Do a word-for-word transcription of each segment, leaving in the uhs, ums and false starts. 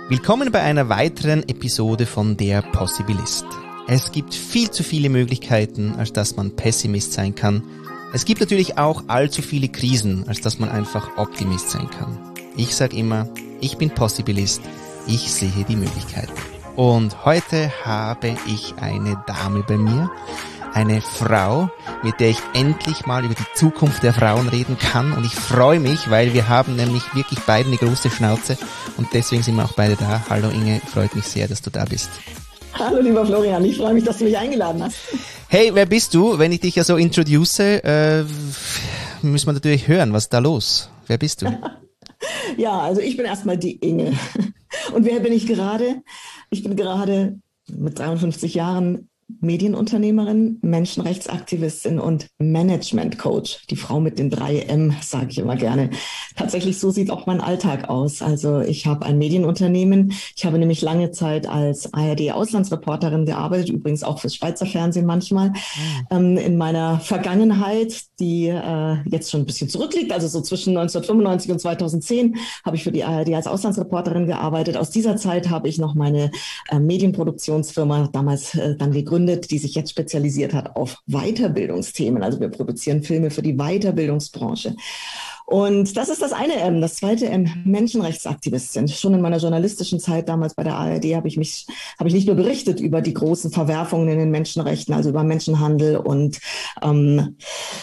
Willkommen bei einer weiteren Episode von Der Possibilist. Es gibt viel zu viele Möglichkeiten, als dass man Pessimist sein kann. Es gibt natürlich auch allzu viele Krisen, als dass man einfach Optimist sein kann. Ich sage immer, ich bin Possibilist, ich sehe die Möglichkeiten. Und heute habe ich eine Dame bei mir, eine Frau, mit der ich endlich mal über die Zukunft der Frauen reden kann. Und ich freue mich, weil wir haben nämlich wirklich beide eine große Schnauze und deswegen sind wir auch beide da. Hallo Inge, freut mich sehr, dass du da bist. Hallo lieber Florian, ich freue mich, dass du mich eingeladen hast. Hey, wer bist du? Wenn ich dich ja so introduce, äh, müssen wir natürlich hören, was ist da los? Wer bist du? Ja, also ich bin erstmal die Inge. Und wer bin ich gerade? Ich bin gerade mit dreiundfünfzig Jahren Medienunternehmerin, Menschenrechtsaktivistin und Management-Coach. Die Frau mit den drei M, sage ich immer gerne. Tatsächlich, so sieht auch mein Alltag aus. Also ich habe ein Medienunternehmen. Ich habe nämlich lange Zeit als A R D-Auslandsreporterin gearbeitet, übrigens auch fürs Schweizer Fernsehen manchmal. Mhm. Ähm, in meiner Vergangenheit, die äh, jetzt schon ein bisschen zurückliegt, also so zwischen neunzehnhundertfünfundneunzig und zweitausendzehn, habe ich für die A R D als Auslandsreporterin gearbeitet. Aus dieser Zeit habe ich noch meine äh, Medienproduktionsfirma damals äh, dann gegründet, die sich jetzt spezialisiert hat auf Weiterbildungsthemen. Also wir produzieren Filme für die Weiterbildungsbranche. Und das ist das eine M. Das zweite M, Menschenrechtsaktivistin. Schon in meiner journalistischen Zeit damals bei der A R D habe ich mich, habe ich nicht nur berichtet über die großen Verwerfungen in den Menschenrechten, also über Menschenhandel und ähm,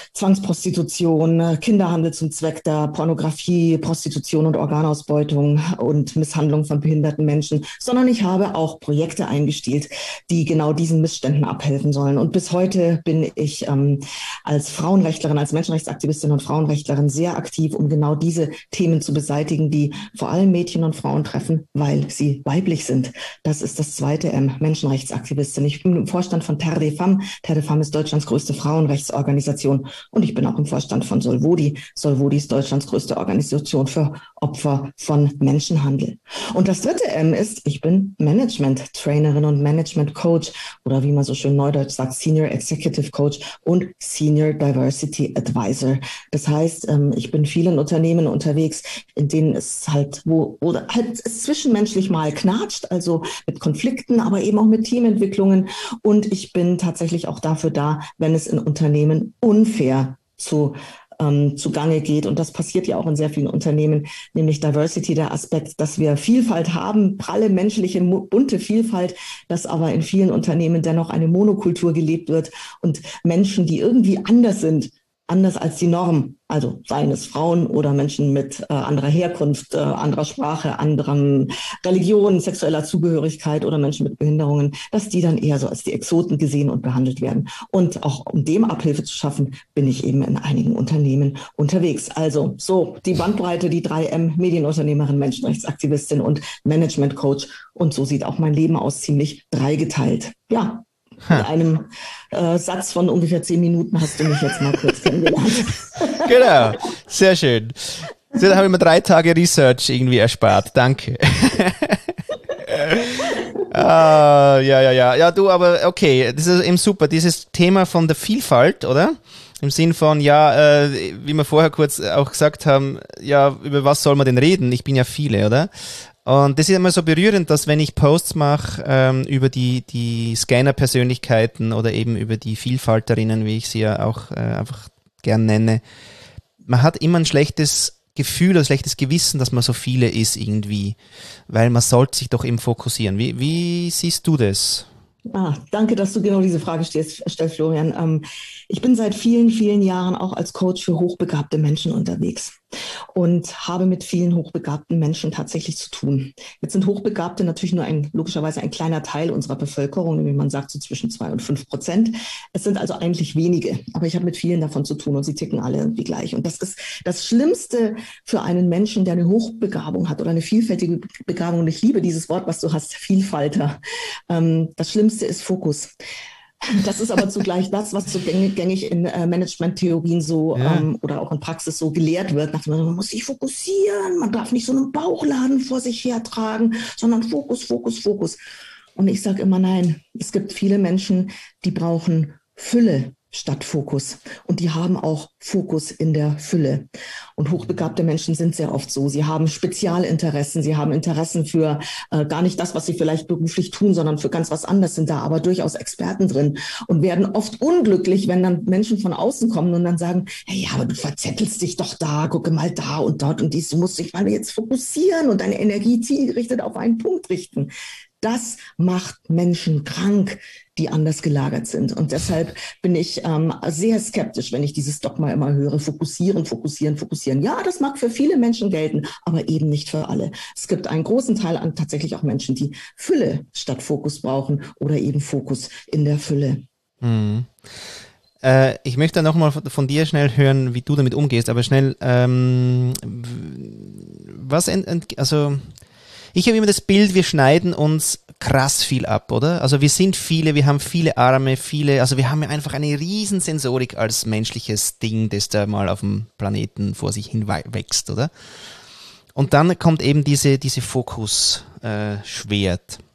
Zwangsprostitution, Kinderhandel zum Zweck der Pornografie, Prostitution und Organausbeutung und Misshandlung von behinderten Menschen, sondern ich habe auch Projekte eingestielt, die genau diesen Missständen abhelfen sollen. Und bis heute bin ich ähm, als Frauenrechtlerin, als Menschenrechtsaktivistin und Frauenrechtlerin sehr aktiv, um genau diese Themen zu beseitigen, die vor allem Mädchen und Frauen treffen, weil sie weiblich sind. Das ist das zweite M, Menschenrechtsaktivistin. Ich bin im Vorstand von Terre des Femmes. Terre des Femmes ist Deutschlands größte Frauenrechtsorganisation und ich bin auch im Vorstand von Solvodi. Solvodi ist Deutschlands größte Organisation für Opfer von Menschenhandel. Und das dritte M ist, ich bin Management-Trainerin und Management-Coach oder wie man so schön neudeutsch sagt, Senior Executive Coach und Senior Diversity Advisor. Das heißt, ich bin in vielen Unternehmen unterwegs, in denen es halt, wo, oder halt es zwischenmenschlich mal knatscht, also mit Konflikten, aber eben auch mit Teamentwicklungen. Und ich bin tatsächlich auch dafür da, wenn es in Unternehmen unfair zu ähm, zugange geht. Und das passiert ja auch in sehr vielen Unternehmen, nämlich Diversity, der Aspekt, dass wir Vielfalt haben, pralle menschliche, bunte Vielfalt, dass aber in vielen Unternehmen dennoch eine Monokultur gelebt wird und Menschen, die irgendwie anders sind, anders als die Norm, also seien es Frauen oder Menschen mit äh, anderer Herkunft, äh, anderer Sprache, anderem Religion, sexueller Zugehörigkeit oder Menschen mit Behinderungen, dass die dann eher so als die Exoten gesehen und behandelt werden. Und auch um dem Abhilfe zu schaffen, bin ich eben in einigen Unternehmen unterwegs. Also so die Bandbreite, die drei M, Medienunternehmerin, Menschenrechtsaktivistin und Management-Coach. Und so sieht auch mein Leben aus, ziemlich dreigeteilt. Ja. In einem äh, Satz von ungefähr zehn Minuten hast du mich jetzt mal kurz kennengelernt. Genau, sehr schön. So, da habe ich mir drei Tage Research irgendwie erspart. Danke. ah, ja, ja, ja. Ja, du, aber okay, das ist eben super. Dieses Thema von der Vielfalt, oder? Im Sinn von, ja, äh, wie wir vorher kurz auch gesagt haben, ja, über was soll man denn reden? Ich bin ja viele, oder? Und das ist immer so berührend, dass wenn ich Posts mache ähm, über die die Scanner-Persönlichkeiten oder eben über die Vielfalterinnen, wie ich sie ja auch äh, einfach gern nenne, man hat immer ein schlechtes Gefühl, ein schlechtes Gewissen, dass man so viele ist irgendwie, weil man sollte sich doch eben fokussieren. Wie, wie siehst du das? Ah, danke, dass du genau diese Frage stellst, stellst, Florian. Ähm, ich bin seit vielen, vielen Jahren auch als Coach für hochbegabte Menschen unterwegs und habe mit vielen hochbegabten Menschen tatsächlich zu tun. Jetzt sind Hochbegabte natürlich nur ein, logischerweise ein kleiner Teil unserer Bevölkerung, wie man sagt, so zwischen zwei und fünf Prozent. Es sind also eigentlich wenige, aber ich habe mit vielen davon zu tun und sie ticken alle irgendwie gleich. Und das ist das Schlimmste für einen Menschen, der eine Hochbegabung hat oder eine vielfältige Begabung. Und ich liebe dieses Wort, was du hast, Vielfalter. Ähm, das Schlimmste ist Fokus. Das ist aber zugleich das, was so gängig, gängig in äh, Management-Theorien so ja. ähm, oder auch in Praxis so gelehrt wird. Nach dem Motto, man muss sich fokussieren, man darf nicht so einen Bauchladen vor sich hertragen, sondern Fokus, Fokus, Fokus. Und ich sage immer nein, es gibt viele Menschen, die brauchen Fülle. statt Fokus. Und die haben auch Fokus in der Fülle. Und hochbegabte Menschen sind sehr oft so. Sie haben Spezialinteressen, sie haben Interessen für äh, gar nicht das, was sie vielleicht beruflich tun, sondern für ganz was anderes, sind da aber durchaus Experten drin und werden oft unglücklich, wenn dann Menschen von außen kommen und dann sagen, hey, aber du verzettelst dich doch da, gucke mal da und dort und dies, du musst dich mal jetzt fokussieren und deine Energie zielgerichtet auf einen Punkt richten. Das macht Menschen krank, die anders gelagert sind. Und deshalb bin ich ähm, sehr skeptisch, wenn ich dieses Dogma immer höre. Fokussieren, fokussieren, fokussieren. Ja, das mag für viele Menschen gelten, aber eben nicht für alle. Es gibt einen großen Teil an tatsächlich auch Menschen, die Fülle statt Fokus brauchen oder eben Fokus in der Fülle. Mhm. Äh, ich möchte nochmal von dir schnell hören, wie du damit umgehst, aber schnell, ähm, was, ent, ent, also ich habe immer das Bild, wir schneiden uns krass viel ab, oder? Also wir sind viele, wir haben viele Arme, viele, also wir haben ja einfach eine riesen Sensorik als menschliches Ding, das da mal auf dem Planeten vor sich hin wächst, oder? Und dann kommt eben diese, diese Fokus-Schwert. Äh,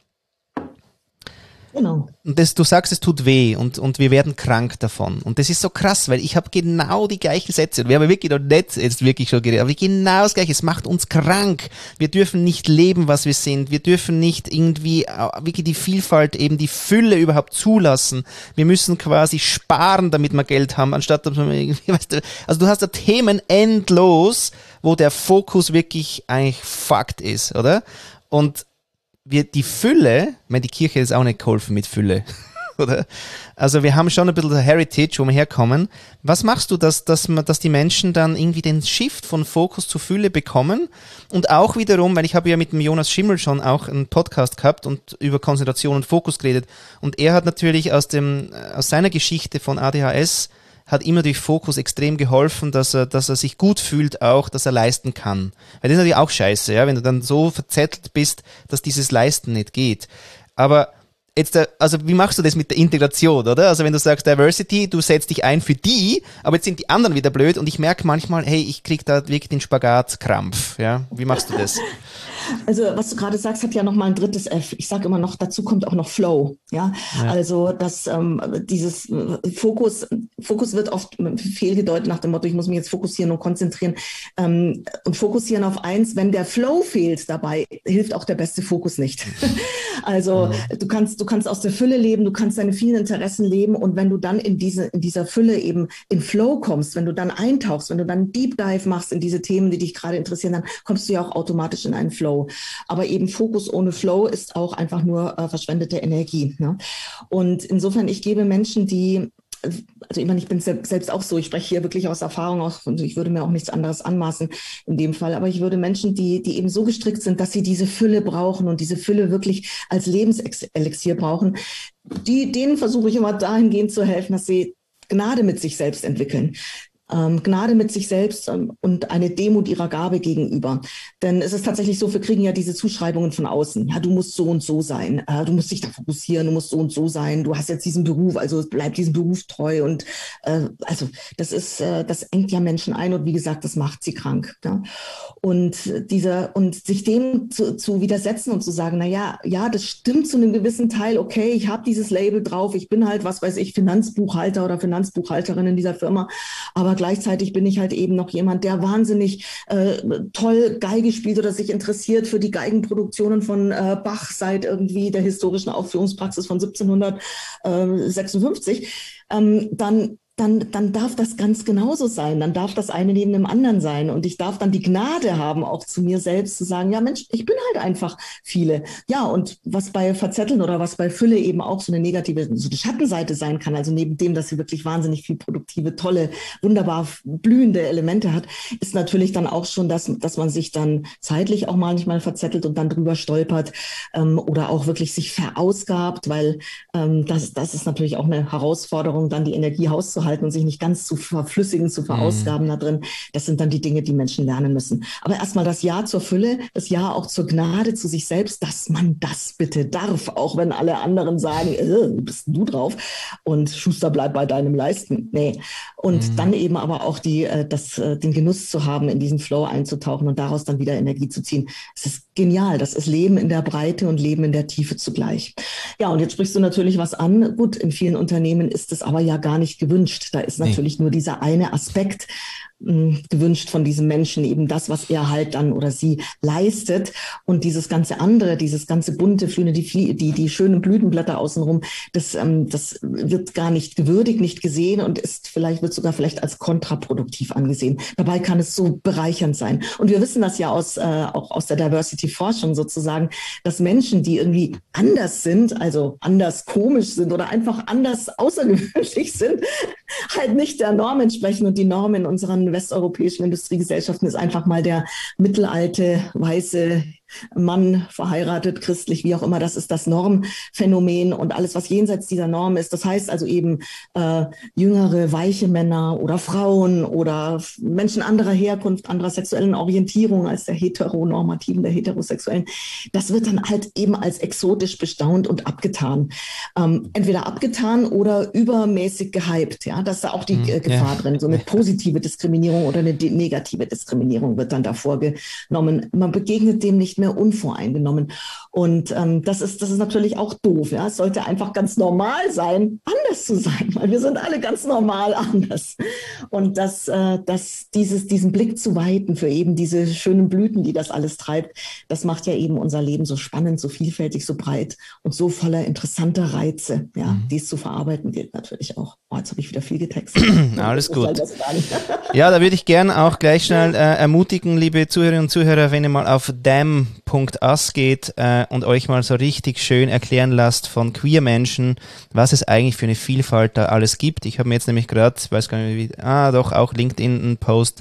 Genau. Und das, du sagst, es tut weh und, und wir werden krank davon. Und das ist so krass, weil ich habe genau die gleichen Sätze. Und wir haben wirklich noch nicht jetzt wirklich schon geredet, aber genau das Gleiche. Es macht uns krank. Wir dürfen nicht leben, was wir sind. Wir dürfen nicht irgendwie wirklich die Vielfalt, eben die Fülle überhaupt zulassen. Wir müssen quasi sparen, damit wir Geld haben, anstatt dass wir irgendwie, weißt du, also du hast da Themen endlos, wo der Fokus wirklich eigentlich Fakt ist, oder? Und wir, die Fülle, ich meine, die Kirche ist auch nicht geholfen mit Fülle, oder? Also wir haben schon ein bisschen Heritage, wo wir herkommen. Was machst du, dass, dass, man, dass die Menschen dann irgendwie den Shift von Fokus zu Fülle bekommen? Und auch wiederum, weil ich habe ja mit dem Jonas Schimmel schon auch einen Podcast gehabt und über Konzentration und Fokus geredet. Und er hat natürlich aus, dem, aus seiner Geschichte von A D H S hat immer durch Fokus extrem geholfen, dass er, dass er sich gut fühlt auch, dass er leisten kann. Weil das ist natürlich auch scheiße, ja, wenn du dann so verzettelt bist, dass dieses Leisten nicht geht. Aber jetzt, also wie machst du das mit der Integration, oder? Also wenn du sagst Diversity, du setzt dich ein für die, aber jetzt sind die anderen wieder blöd und ich merke manchmal, hey, ich krieg da wirklich den Spagatkrampf, ja. Wie machst du das? Also was du gerade sagst, hat ja noch mal ein drittes F. Ich sage immer noch, dazu kommt auch noch Flow. Ja, ja. Also dass ähm, dieses Fokus, Fokus wird oft fehlgedeutet nach dem Motto, ich muss mich jetzt fokussieren und konzentrieren ähm, und fokussieren auf eins. Wenn der Flow fehlt dabei, hilft auch der beste Fokus nicht. Also mhm. du kannst, du kannst aus der Fülle leben, du kannst deine vielen Interessen leben und wenn du dann in diese, in dieser Fülle eben in Flow kommst, wenn du dann eintauchst, wenn du dann Deep Dive machst in diese Themen, die dich gerade interessieren, dann kommst du ja auch automatisch in einen Flow. Aber eben Fokus ohne Flow ist auch einfach nur äh, verschwendete Energie. Ne? Und insofern, ich gebe Menschen, die, also ich meine, ich bin selbst auch so, ich spreche hier wirklich aus Erfahrung aus und ich würde mir auch nichts anderes anmaßen in dem Fall, aber ich würde Menschen, die, die eben so gestrickt sind, dass sie diese Fülle brauchen und diese Fülle wirklich als Lebenselixier brauchen, die, denen versuche ich immer dahingehend zu helfen, dass sie Gnade mit sich selbst entwickeln. Ähm, Gnade mit sich selbst ähm, und eine Demut ihrer Gabe gegenüber. Denn es ist tatsächlich so, wir kriegen ja diese Zuschreibungen von außen. Ja, du musst so und so sein, äh, du musst dich da fokussieren, du musst so und so sein, du hast jetzt diesen Beruf, also bleib diesem Beruf treu. Und äh, also das ist, äh, das engt ja Menschen ein und wie gesagt, das macht sie krank. Ja? Und dieser, und sich dem zu, zu widersetzen und zu sagen, na ja, ja, das stimmt zu einem gewissen Teil, okay, ich habe dieses Label drauf, ich bin halt, was weiß ich, Finanzbuchhalter oder Finanzbuchhalterin in dieser Firma, aber gleichzeitig bin ich halt eben noch jemand, der wahnsinnig äh, toll Geige spielt oder sich interessiert für die Geigenproduktionen von äh, Bach seit irgendwie der historischen Aufführungspraxis von siebzehnhundertsechsundfünfzig, ähm, dann Dann, dann darf das ganz genauso sein. Dann darf das eine neben dem anderen sein. Und ich darf dann die Gnade haben, auch zu mir selbst zu sagen, ja Mensch, ich bin halt einfach viele. Ja, und was bei Verzetteln oder was bei Fülle eben auch so eine negative, so eine Schattenseite sein kann, also neben dem, dass sie wirklich wahnsinnig viel produktive, tolle, wunderbar blühende Elemente hat, ist natürlich dann auch schon, dass, dass man sich dann zeitlich auch manchmal verzettelt und dann drüber stolpert ähm, oder auch wirklich sich verausgabt, weil ähm, das, das ist natürlich auch eine Herausforderung, dann die Energie auszuhalten und sich nicht ganz zu verflüssigen, zu verausgaben mhm. da drin. Das sind dann die Dinge, die Menschen lernen müssen. Aber erstmal das Ja zur Fülle, das Ja auch zur Gnade zu sich selbst, dass man das bitte darf, auch wenn alle anderen sagen, äh, bist du drauf und Schuster, bleib bei deinem Leisten. Nee. Und mhm. dann eben aber auch die, das, den Genuss zu haben, in diesen Flow einzutauchen und daraus dann wieder Energie zu ziehen. Es ist genial. Das ist Leben in der Breite und Leben in der Tiefe zugleich. Ja, und jetzt sprichst du natürlich was an. Gut, in vielen Unternehmen ist es aber ja gar nicht gewünscht. gewünscht. Da ist natürlich nee. nur dieser eine Aspekt gewünscht von diesem Menschen, eben das, was er halt dann oder sie leistet, und dieses ganze andere, dieses ganze bunte, Flüne, die, die, die schönen Blütenblätter außenrum, das, ähm, das wird gar nicht gewürdigt, nicht gesehen und ist vielleicht, wird sogar vielleicht als kontraproduktiv angesehen. Dabei kann es so bereichernd sein. Und wir wissen das ja aus, äh, auch aus der Diversity-Forschung sozusagen, dass Menschen, die irgendwie anders sind, also anders komisch sind oder einfach anders außergewöhnlich sind, halt nicht der Norm entsprechen. Und die Norm in unseren westeuropäischen Industriegesellschaften ist einfach mal der mittelalte, weiße Mann, verheiratet, christlich, wie auch immer. Das ist das Normphänomen und alles, was jenseits dieser Norm ist. Das heißt also eben äh, jüngere, weiche Männer oder Frauen oder Menschen anderer Herkunft, anderer sexuellen Orientierung als der heteronormativen, der heterosexuellen. Das wird dann halt eben als exotisch bestaunt und abgetan. Ähm, entweder abgetan oder übermäßig gehypt. Ja, das ist da auch die äh, Gefahr ja. drin. So eine positive Diskriminierung oder eine de- negative Diskriminierung wird dann da vorgenommen. Man begegnet dem nicht mehr unvoreingenommen. Und ähm, das ist, das ist natürlich auch doof. Ja? Es sollte einfach ganz normal sein, anders zu sein, weil wir sind alle ganz normal anders. Und das, äh, das, dieses, diesen Blick zu weiten für eben diese schönen Blüten, die das alles treibt, das macht ja eben unser Leben so spannend, so vielfältig, so breit und so voller interessanter Reize, ja, mhm. die es zu verarbeiten gilt natürlich auch. Oh, jetzt habe ich wieder viel getextet. Alles gut. Ja, da würde ich gerne auch gleich schnell äh, ermutigen, liebe Zuhörerinnen und Zuhörer, wenn ihr mal auf damn punkt us geht äh, und euch mal so richtig schön erklären lasst von queer Menschen, was es eigentlich für eine Vielfalt da alles gibt. Ich habe mir jetzt nämlich gerade, weiß gar nicht wie, ah doch, auch LinkedIn einen Post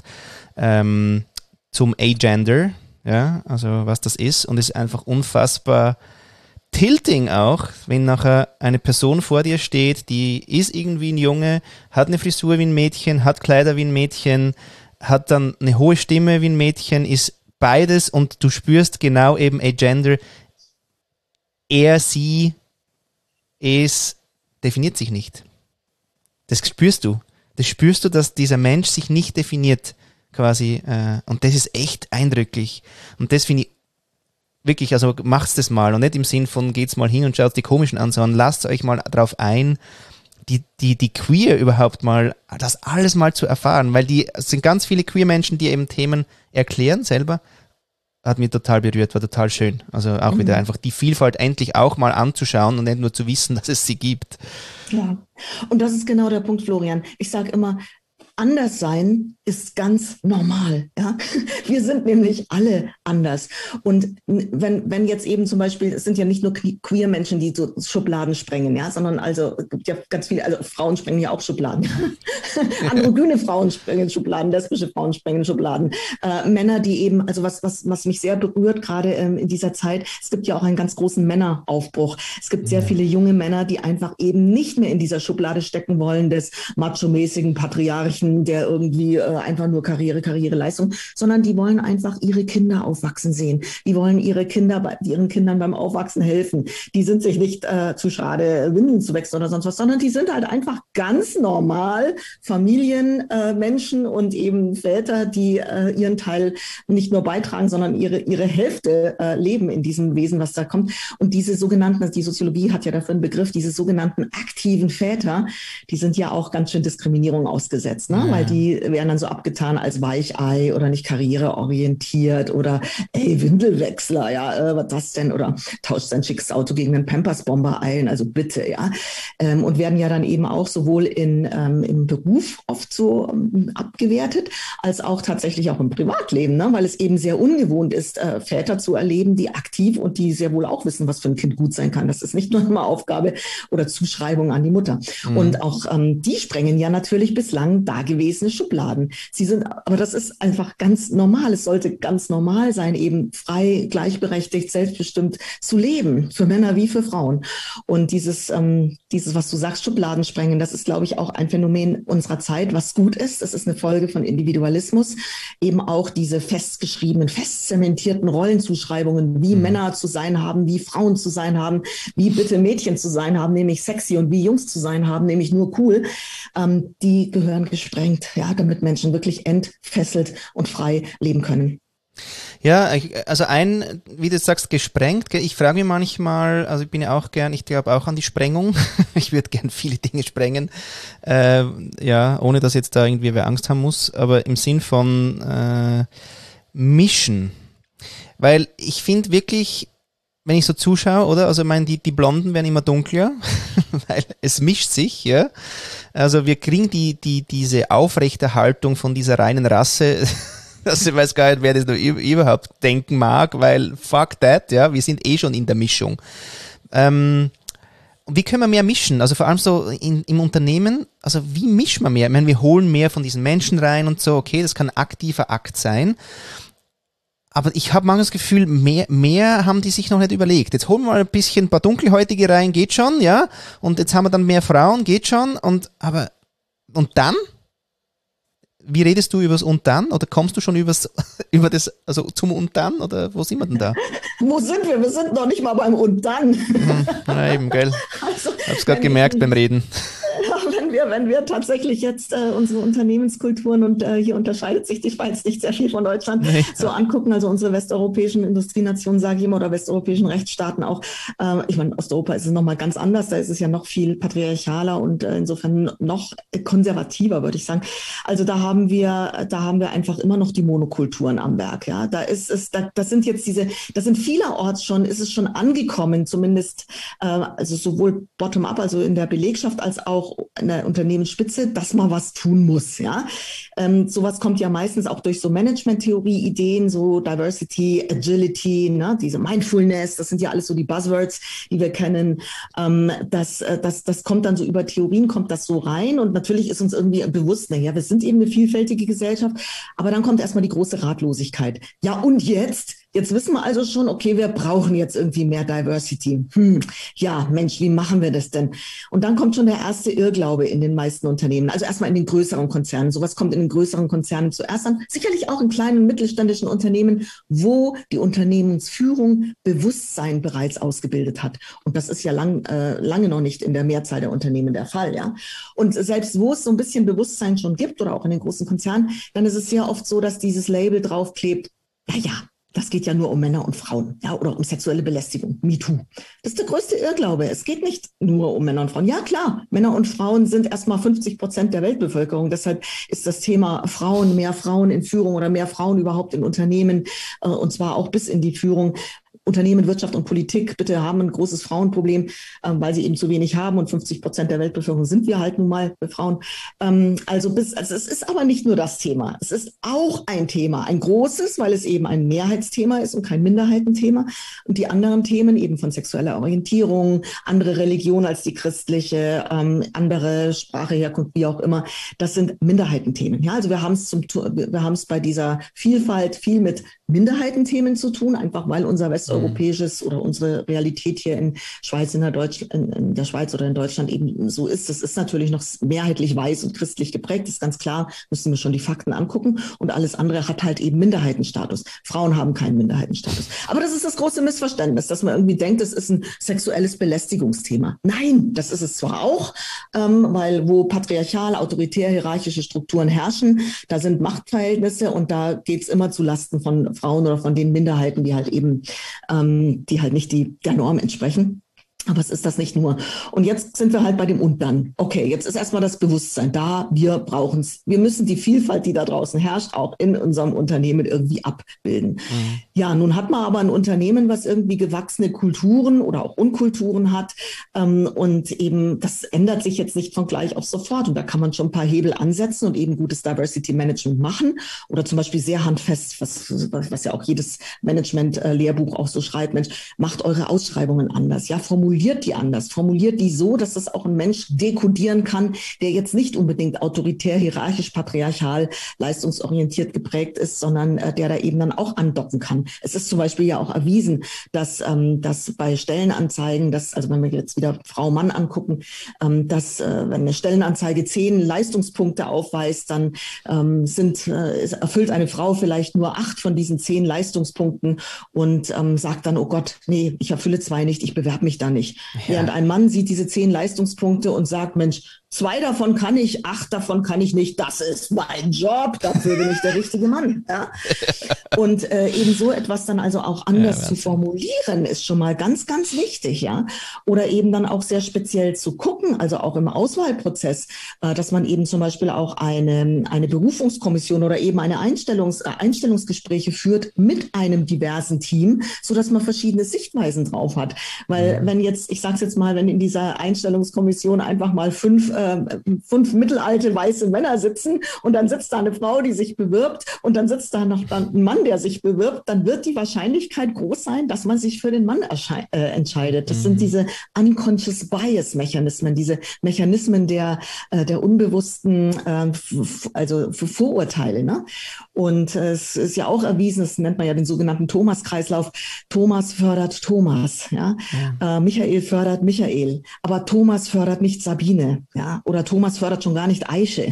ähm, zum Agender, ja, also was das ist, und es ist einfach unfassbar tilting auch, wenn nachher eine Person vor dir steht, die ist irgendwie ein Junge, hat eine Frisur wie ein Mädchen, hat Kleider wie ein Mädchen, hat dann eine hohe Stimme wie ein Mädchen, ist beides, und du spürst genau eben Agender, er, sie, es definiert sich nicht. Das spürst du. Das spürst du, dass dieser Mensch sich nicht definiert quasi, äh, und das ist echt eindrücklich. Und das finde ich wirklich, also macht's das mal, und nicht im Sinn von geht's mal hin und schaut die Komischen an, sondern lasst euch mal drauf ein, die, die, die Queer überhaupt mal, das alles mal zu erfahren, weil die, es sind ganz viele Queer-Menschen, die eben Themen erklären selber, hat mich total berührt, war total schön. Also auch mhm. wieder einfach die Vielfalt endlich auch mal anzuschauen und nicht nur zu wissen, dass es sie gibt. Ja, und das ist genau der Punkt, Florian. Ich sage immer, anders sein ist ganz normal. Ja? Wir sind nämlich alle anders. Und wenn, wenn jetzt eben zum Beispiel, es sind ja nicht nur queer Menschen, die so Schubladen sprengen, ja, sondern also es gibt ja ganz viele, also Frauen sprengen ja auch Schubladen. Androgyne Frauen sprengen Schubladen, lesbische Frauen sprengen Schubladen. Äh, Männer, die eben, also was, was, was mich sehr berührt, gerade ähm, in dieser Zeit, es gibt ja auch einen ganz großen Männeraufbruch. Es gibt sehr viele junge Männer, die einfach eben nicht mehr in dieser Schublade stecken wollen des macho-mäßigen Patriarchen, der irgendwie äh, einfach nur Karriere, Karriere, Leistung, sondern die wollen einfach ihre Kinder aufwachsen sehen. Die wollen ihre Kinder, bei, ihren Kindern beim Aufwachsen helfen. Die sind sich nicht äh, zu schade, Windeln zu wechseln oder sonst was, sondern die sind halt einfach ganz normal Familienmenschen äh, und eben Väter, die äh, ihren Teil nicht nur beitragen, sondern ihre, ihre Hälfte äh, leben in diesem Wesen, was da kommt. Und diese sogenannten, also die Soziologie hat ja dafür einen Begriff, diese sogenannten aktiven Väter, die sind ja auch ganz schön Diskriminierung ausgesetzt, ne? Ja. Weil die werden dann so abgetan als Weichei oder nicht karriereorientiert oder ey, Windelwechsler, ja, äh, was das denn? Oder tauscht sein schickes Auto gegen einen Pampers-Bomber ein, also bitte, ja. Ähm, und werden ja dann eben auch sowohl in, ähm, im Beruf oft so ähm, abgewertet, als auch tatsächlich auch im Privatleben, ne? Weil es eben sehr ungewohnt ist, äh, Väter zu erleben, die aktiv und die sehr wohl auch wissen, was für ein Kind gut sein kann. Das ist nicht nur immer Aufgabe oder Zuschreibung an die Mutter. Mhm. Und auch ähm, die sprengen ja natürlich bislang dagewesene Schubladen. Sie sind, aber das ist einfach ganz normal. Es sollte ganz normal sein, eben frei, gleichberechtigt, selbstbestimmt zu leben, für Männer wie für Frauen. Und dieses, ähm, dieses, was du sagst, Schubladen sprengen, das ist, glaube ich, auch ein Phänomen unserer Zeit, was gut ist. Das ist eine Folge von Individualismus. Eben auch diese festgeschriebenen, fest zementierten Rollenzuschreibungen, wie mhm. Männer zu sein haben, wie Frauen zu sein haben, wie bitte Mädchen zu sein haben, nämlich sexy, und wie Jungs zu sein haben, nämlich nur cool. Ähm, die gehören gesprengt, ja, damit Menschen wirklich entfesselt und frei leben können. Ja, also ein, wie du sagst, gesprengt. Ich frage mich manchmal, also ich bin ja auch gern, ich glaube auch an die Sprengung. Ich würde gern viele Dinge sprengen. Äh, ja, ohne dass jetzt da irgendwie wer Angst haben muss. Aber im Sinn von äh, mischen. Weil ich finde wirklich, wenn ich so zuschaue, oder? Also ich meine, die, die Blonden werden immer dunkler, weil es mischt sich, ja. Also wir kriegen die, die, diese Aufrechterhaltung von dieser reinen Rasse, also ich weiß gar nicht, wer das noch überhaupt denken mag, weil fuck that, ja, wir sind eh schon in der Mischung. Ähm, wie können wir mehr mischen? Also vor allem so in, im Unternehmen, also wie mischen wir mehr? Ich meine, wir holen mehr von diesen Menschen rein und so, okay, das kann ein aktiver Akt sein. Aber ich habe manchmal das Gefühl, mehr, mehr haben die sich noch nicht überlegt. Jetzt holen wir mal ein bisschen ein paar Dunkelhäutige rein, geht schon, ja. Und jetzt haben wir dann mehr Frauen, geht schon. Und aber und dann? Wie redest du übers und dann? Oder kommst du schon übers, über das, also zum und dann? Oder wo sind wir denn da? Wo sind wir? Wir sind noch nicht mal beim und dann. Hm, na eben, gell. Also, ich habe es gerade gemerkt ich, beim Reden. Wenn wir, wenn wir tatsächlich jetzt äh, unsere Unternehmenskulturen, und äh, hier unterscheidet sich die Schweiz nicht sehr viel von Deutschland, nee. so angucken, also unsere westeuropäischen Industrienationen, sage ich immer, oder westeuropäischen Rechtsstaaten auch, äh, ich meine, Osteuropa ist es nochmal ganz anders, da ist es ja noch viel patriarchaler und äh, insofern noch konservativer, würde ich sagen. Also da haben wir, da haben wir einfach immer noch die Monokulturen am Werk, ja. Da ist es, da, das sind jetzt diese, das sind vielerorts schon, ist es schon angekommen, zumindest, äh, also sowohl bottom-up, also in der Belegschaft, als auch in der Unternehmensspitze, dass man was tun muss, ja. Ähm, sowas kommt ja meistens auch durch so Management-Theorie-Ideen, so Diversity, Agility, ne, diese Mindfulness, das sind ja alles so die Buzzwords, die wir kennen. Ähm, das, das, das kommt dann so über Theorien, kommt das so rein und natürlich ist uns irgendwie bewusst, naja, wir sind eben eine vielfältige Gesellschaft, aber dann kommt erstmal die große Ratlosigkeit. Ja, und jetzt? Jetzt wissen wir also schon, okay, wir brauchen jetzt irgendwie mehr Diversity. Hm, ja, Mensch, wie machen wir das denn? Und dann kommt schon der erste Irrglaube in den meisten Unternehmen. Also erstmal in den größeren Konzernen. Sowas kommt in den größeren Konzernen zuerst an. Sicherlich auch in kleinen mittelständischen Unternehmen, wo die Unternehmensführung Bewusstsein bereits ausgebildet hat. Und das ist ja lang, äh, lange noch nicht in der Mehrzahl der Unternehmen der Fall, ja. Und selbst wo es so ein bisschen Bewusstsein schon gibt oder auch in den großen Konzernen, dann ist es sehr oft so, dass dieses Label draufklebt, naja, das geht ja nur um Männer und Frauen, ja, oder um sexuelle Belästigung, MeToo. Das ist der größte Irrglaube. Es geht nicht nur um Männer und Frauen. Ja, klar, Männer und Frauen sind erstmal fünfzig Prozent der Weltbevölkerung. Deshalb ist das Thema Frauen, mehr Frauen in Führung oder mehr Frauen überhaupt in Unternehmen, äh, und zwar auch bis in die Führung. Unternehmen, Wirtschaft und Politik bitte haben ein großes Frauenproblem, ähm, weil sie eben zu wenig haben und fünfzig Prozent der Weltbevölkerung sind wir halt nun mal bei Frauen. Ähm, also, bis, also es ist aber nicht nur das Thema. Es ist auch ein Thema, ein großes, weil es eben ein Mehrheitsthema ist und kein Minderheitenthema. Und die anderen Themen eben von sexueller Orientierung, andere Religion als die christliche, ähm, andere Sprache, Herkunft, wie auch immer, das sind Minderheitenthemen. Ja, also wir haben es zum, wir haben es bei dieser Vielfalt viel mit Minderheitenthemen zu tun, einfach weil unser westeuropäisches oder unsere Realität hier in Schweiz, in der, Deutsch, in, in der Schweiz oder in Deutschland eben so ist. Das ist natürlich noch mehrheitlich weiß und christlich geprägt, ist ganz klar, müssen wir schon die Fakten angucken. Und alles andere hat halt eben Minderheitenstatus. Frauen haben keinen Minderheitenstatus. Aber das ist das große Missverständnis, dass man irgendwie denkt, es ist ein sexuelles Belästigungsthema. Nein, das ist es zwar auch, ähm, weil wo patriarchal, autoritär, hierarchische Strukturen herrschen, da sind Machtverhältnisse und da geht's immer zu Lasten von Frauen oder von den Minderheiten, die halt eben, ähm, die halt nicht die, der Norm entsprechen. Aber es ist das nicht nur. Und jetzt sind wir halt bei dem und dann. Okay, jetzt ist erstmal das Bewusstsein da. Wir brauchen es. Wir müssen die Vielfalt, die da draußen herrscht, auch in unserem Unternehmen irgendwie abbilden. Mhm. Ja, nun hat man aber ein Unternehmen, was irgendwie gewachsene Kulturen oder auch Unkulturen hat. Ähm, und eben, das ändert sich jetzt nicht von gleich auf sofort. Und da kann man schon ein paar Hebel ansetzen und eben gutes Diversity Management machen. Oder zum Beispiel sehr handfest, was, was ja auch jedes Management-Lehrbuch auch so schreibt. Mensch, macht eure Ausschreibungen anders. Ja, formuliert Formuliert die anders, formuliert die so, dass das auch ein Mensch dekodieren kann, der jetzt nicht unbedingt autoritär, hierarchisch, patriarchal, leistungsorientiert geprägt ist, sondern äh, der da eben dann auch andocken kann. Es ist zum Beispiel ja auch erwiesen, dass, ähm, dass bei Stellenanzeigen, dass, also wenn wir jetzt wieder Frau, Mann angucken, ähm, dass äh, wenn eine Stellenanzeige zehn Leistungspunkte aufweist, dann ähm, sind, äh, erfüllt eine Frau vielleicht nur acht von diesen zehn Leistungspunkten und ähm, sagt dann, oh Gott, nee, ich erfülle zwei nicht, ich bewerbe mich da nicht. Ja. Während ein Mann sieht diese zehn Leistungspunkte und sagt, Mensch, zwei davon kann ich, acht davon kann ich nicht. Das ist mein Job, dafür bin ich der richtige Mann. Ja? Und äh, eben so etwas dann also auch anders ja, zu formulieren, ist schon mal ganz, ganz wichtig. Ja? Oder eben dann auch sehr speziell zu gucken, also auch im Auswahlprozess, äh, dass man eben zum Beispiel auch eine, eine Berufungskommission oder eben eine Einstellungs, äh, Einstellungsgespräche führt mit einem diversen Team, sodass man verschiedene Sichtweisen drauf hat. Weil wenn jetzt, ich sage es jetzt mal, wenn in dieser Einstellungskommission einfach mal fünf fünf mittelalte weiße Männer sitzen und dann sitzt da eine Frau, die sich bewirbt und dann sitzt da noch dann ein Mann, der sich bewirbt, dann wird die Wahrscheinlichkeit groß sein, dass man sich für den Mann äh, entscheidet. Das mhm. sind diese unconscious bias Mechanismen, diese Mechanismen der, äh, der unbewussten, äh, also für Vorurteile. Ne? Und äh, es ist ja auch erwiesen, das nennt man ja den sogenannten Thomas-Kreislauf. Thomas fördert Thomas, ja. ja. Äh, Michael fördert Michael, aber Thomas fördert nicht Sabine. Ja, oder Thomas fördert schon gar nicht Aische.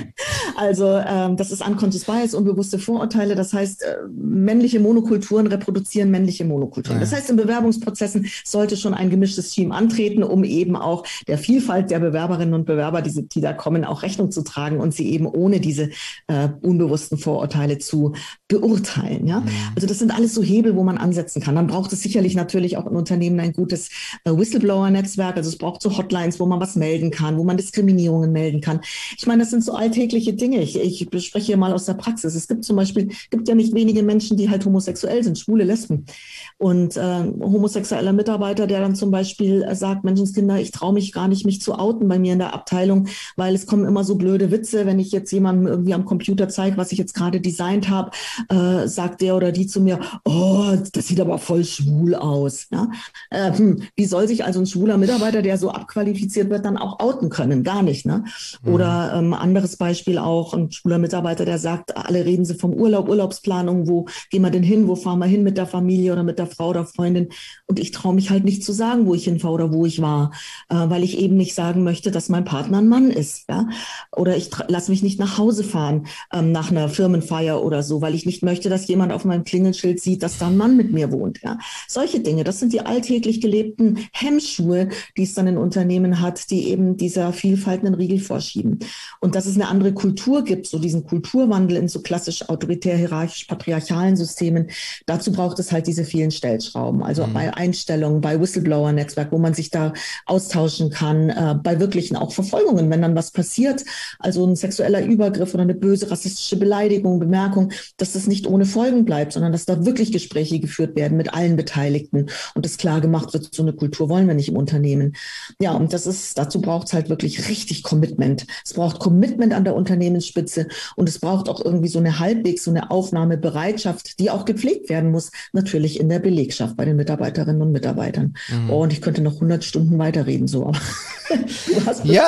Also ähm, das ist unconscious bias, unbewusste Vorurteile. Das heißt, äh, männliche Monokulturen reproduzieren männliche Monokulturen. Ja. Das heißt, in Bewerbungsprozessen sollte schon ein gemischtes Team antreten, um eben auch der Vielfalt der Bewerberinnen und Bewerber, die, die da kommen, auch Rechnung zu tragen und sie eben ohne diese äh, unbewussten Vorurteile zu beurteilen. Ja? Mhm. Also das sind alles so Hebel, wo man ansetzen kann. Dann braucht es sicherlich natürlich auch in Unternehmen ein gutes äh, Whistleblower-Netzwerk. Also es braucht so Hotlines, wo man was melden kann, wo man Diskriminierungen melden kann. Ich meine, das sind so alltägliche Dinge. Ich, ich bespreche hier mal aus der Praxis. Es gibt zum Beispiel, gibt ja nicht wenige Menschen, die halt homosexuell sind, schwule Lesben. Und äh, homosexueller Mitarbeiter, der dann zum Beispiel sagt, Menschenskinder, ich traue mich gar nicht, mich zu outen bei mir in der Abteilung, weil es kommen immer so blöde Witze, wenn ich jetzt jemandem irgendwie am Computer zeige, was ich jetzt gerade designt habe, äh, sagt der oder die zu mir, oh, das sieht aber voll schwul aus. Ja? Äh, hm, wie soll sich also ein schwuler Mitarbeiter, der so abqualifiziert wird, dann auch outen können? Gar nicht. Ne? Oder ähm, anderes Beispiel auch, ein schwuler Mitarbeiter, der sagt, alle reden sie vom Urlaub, Urlaubsplanung, wo gehen wir denn hin, wo fahren wir hin mit der Familie oder mit der Frau oder Freundin? Und ich traue mich halt nicht zu sagen, wo ich hinfahre oder wo ich war, äh, weil ich eben nicht sagen möchte, dass mein Partner ein Mann ist. Ja? Oder ich lasse mich nicht nach Hause fahren ähm, nach einer Firmenfeier oder so, weil ich nicht möchte, dass jemand auf meinem Klingelschild sieht, dass da ein Mann mit mir wohnt. Ja? Solche Dinge, das sind die alltäglich gelebten Hemmschuhe, die es dann in Unternehmen hat, die eben dieser Vielfalt einen Riegel vorschieben. Und dass es eine andere Kultur gibt, so diesen Kulturwandel in so klassisch autoritär, hierarchisch, patriarchalen Systemen, dazu braucht es halt diese vielen Stellschrauben. Also mhm. bei Einstellungen, bei Whistleblower-Netzwerk, wo man sich da austauschen kann, äh, bei wirklichen auch Verfolgungen, wenn dann was passiert, also ein sexueller Übergriff oder eine böse rassistische Beleidigung, Bemerkung, dass das nicht ohne Folgen bleibt, sondern dass da wirklich Gespräche geführt werden mit allen Beteiligten und das klar gemacht wird, so eine Kultur wollen wir nicht im Unternehmen. Ja, und das ist, dazu braucht es halt wirklich richtig Commitment. Es braucht Commitment an der Unternehmensspitze und es braucht auch irgendwie so eine halbwegs so eine Aufnahmebereitschaft, die auch gepflegt werden muss, natürlich in der Belegschaft bei den Mitarbeiterinnen und Mitarbeitern. Mhm. Oh, und ich könnte noch hundert Stunden weiterreden, so, aber du hast ja.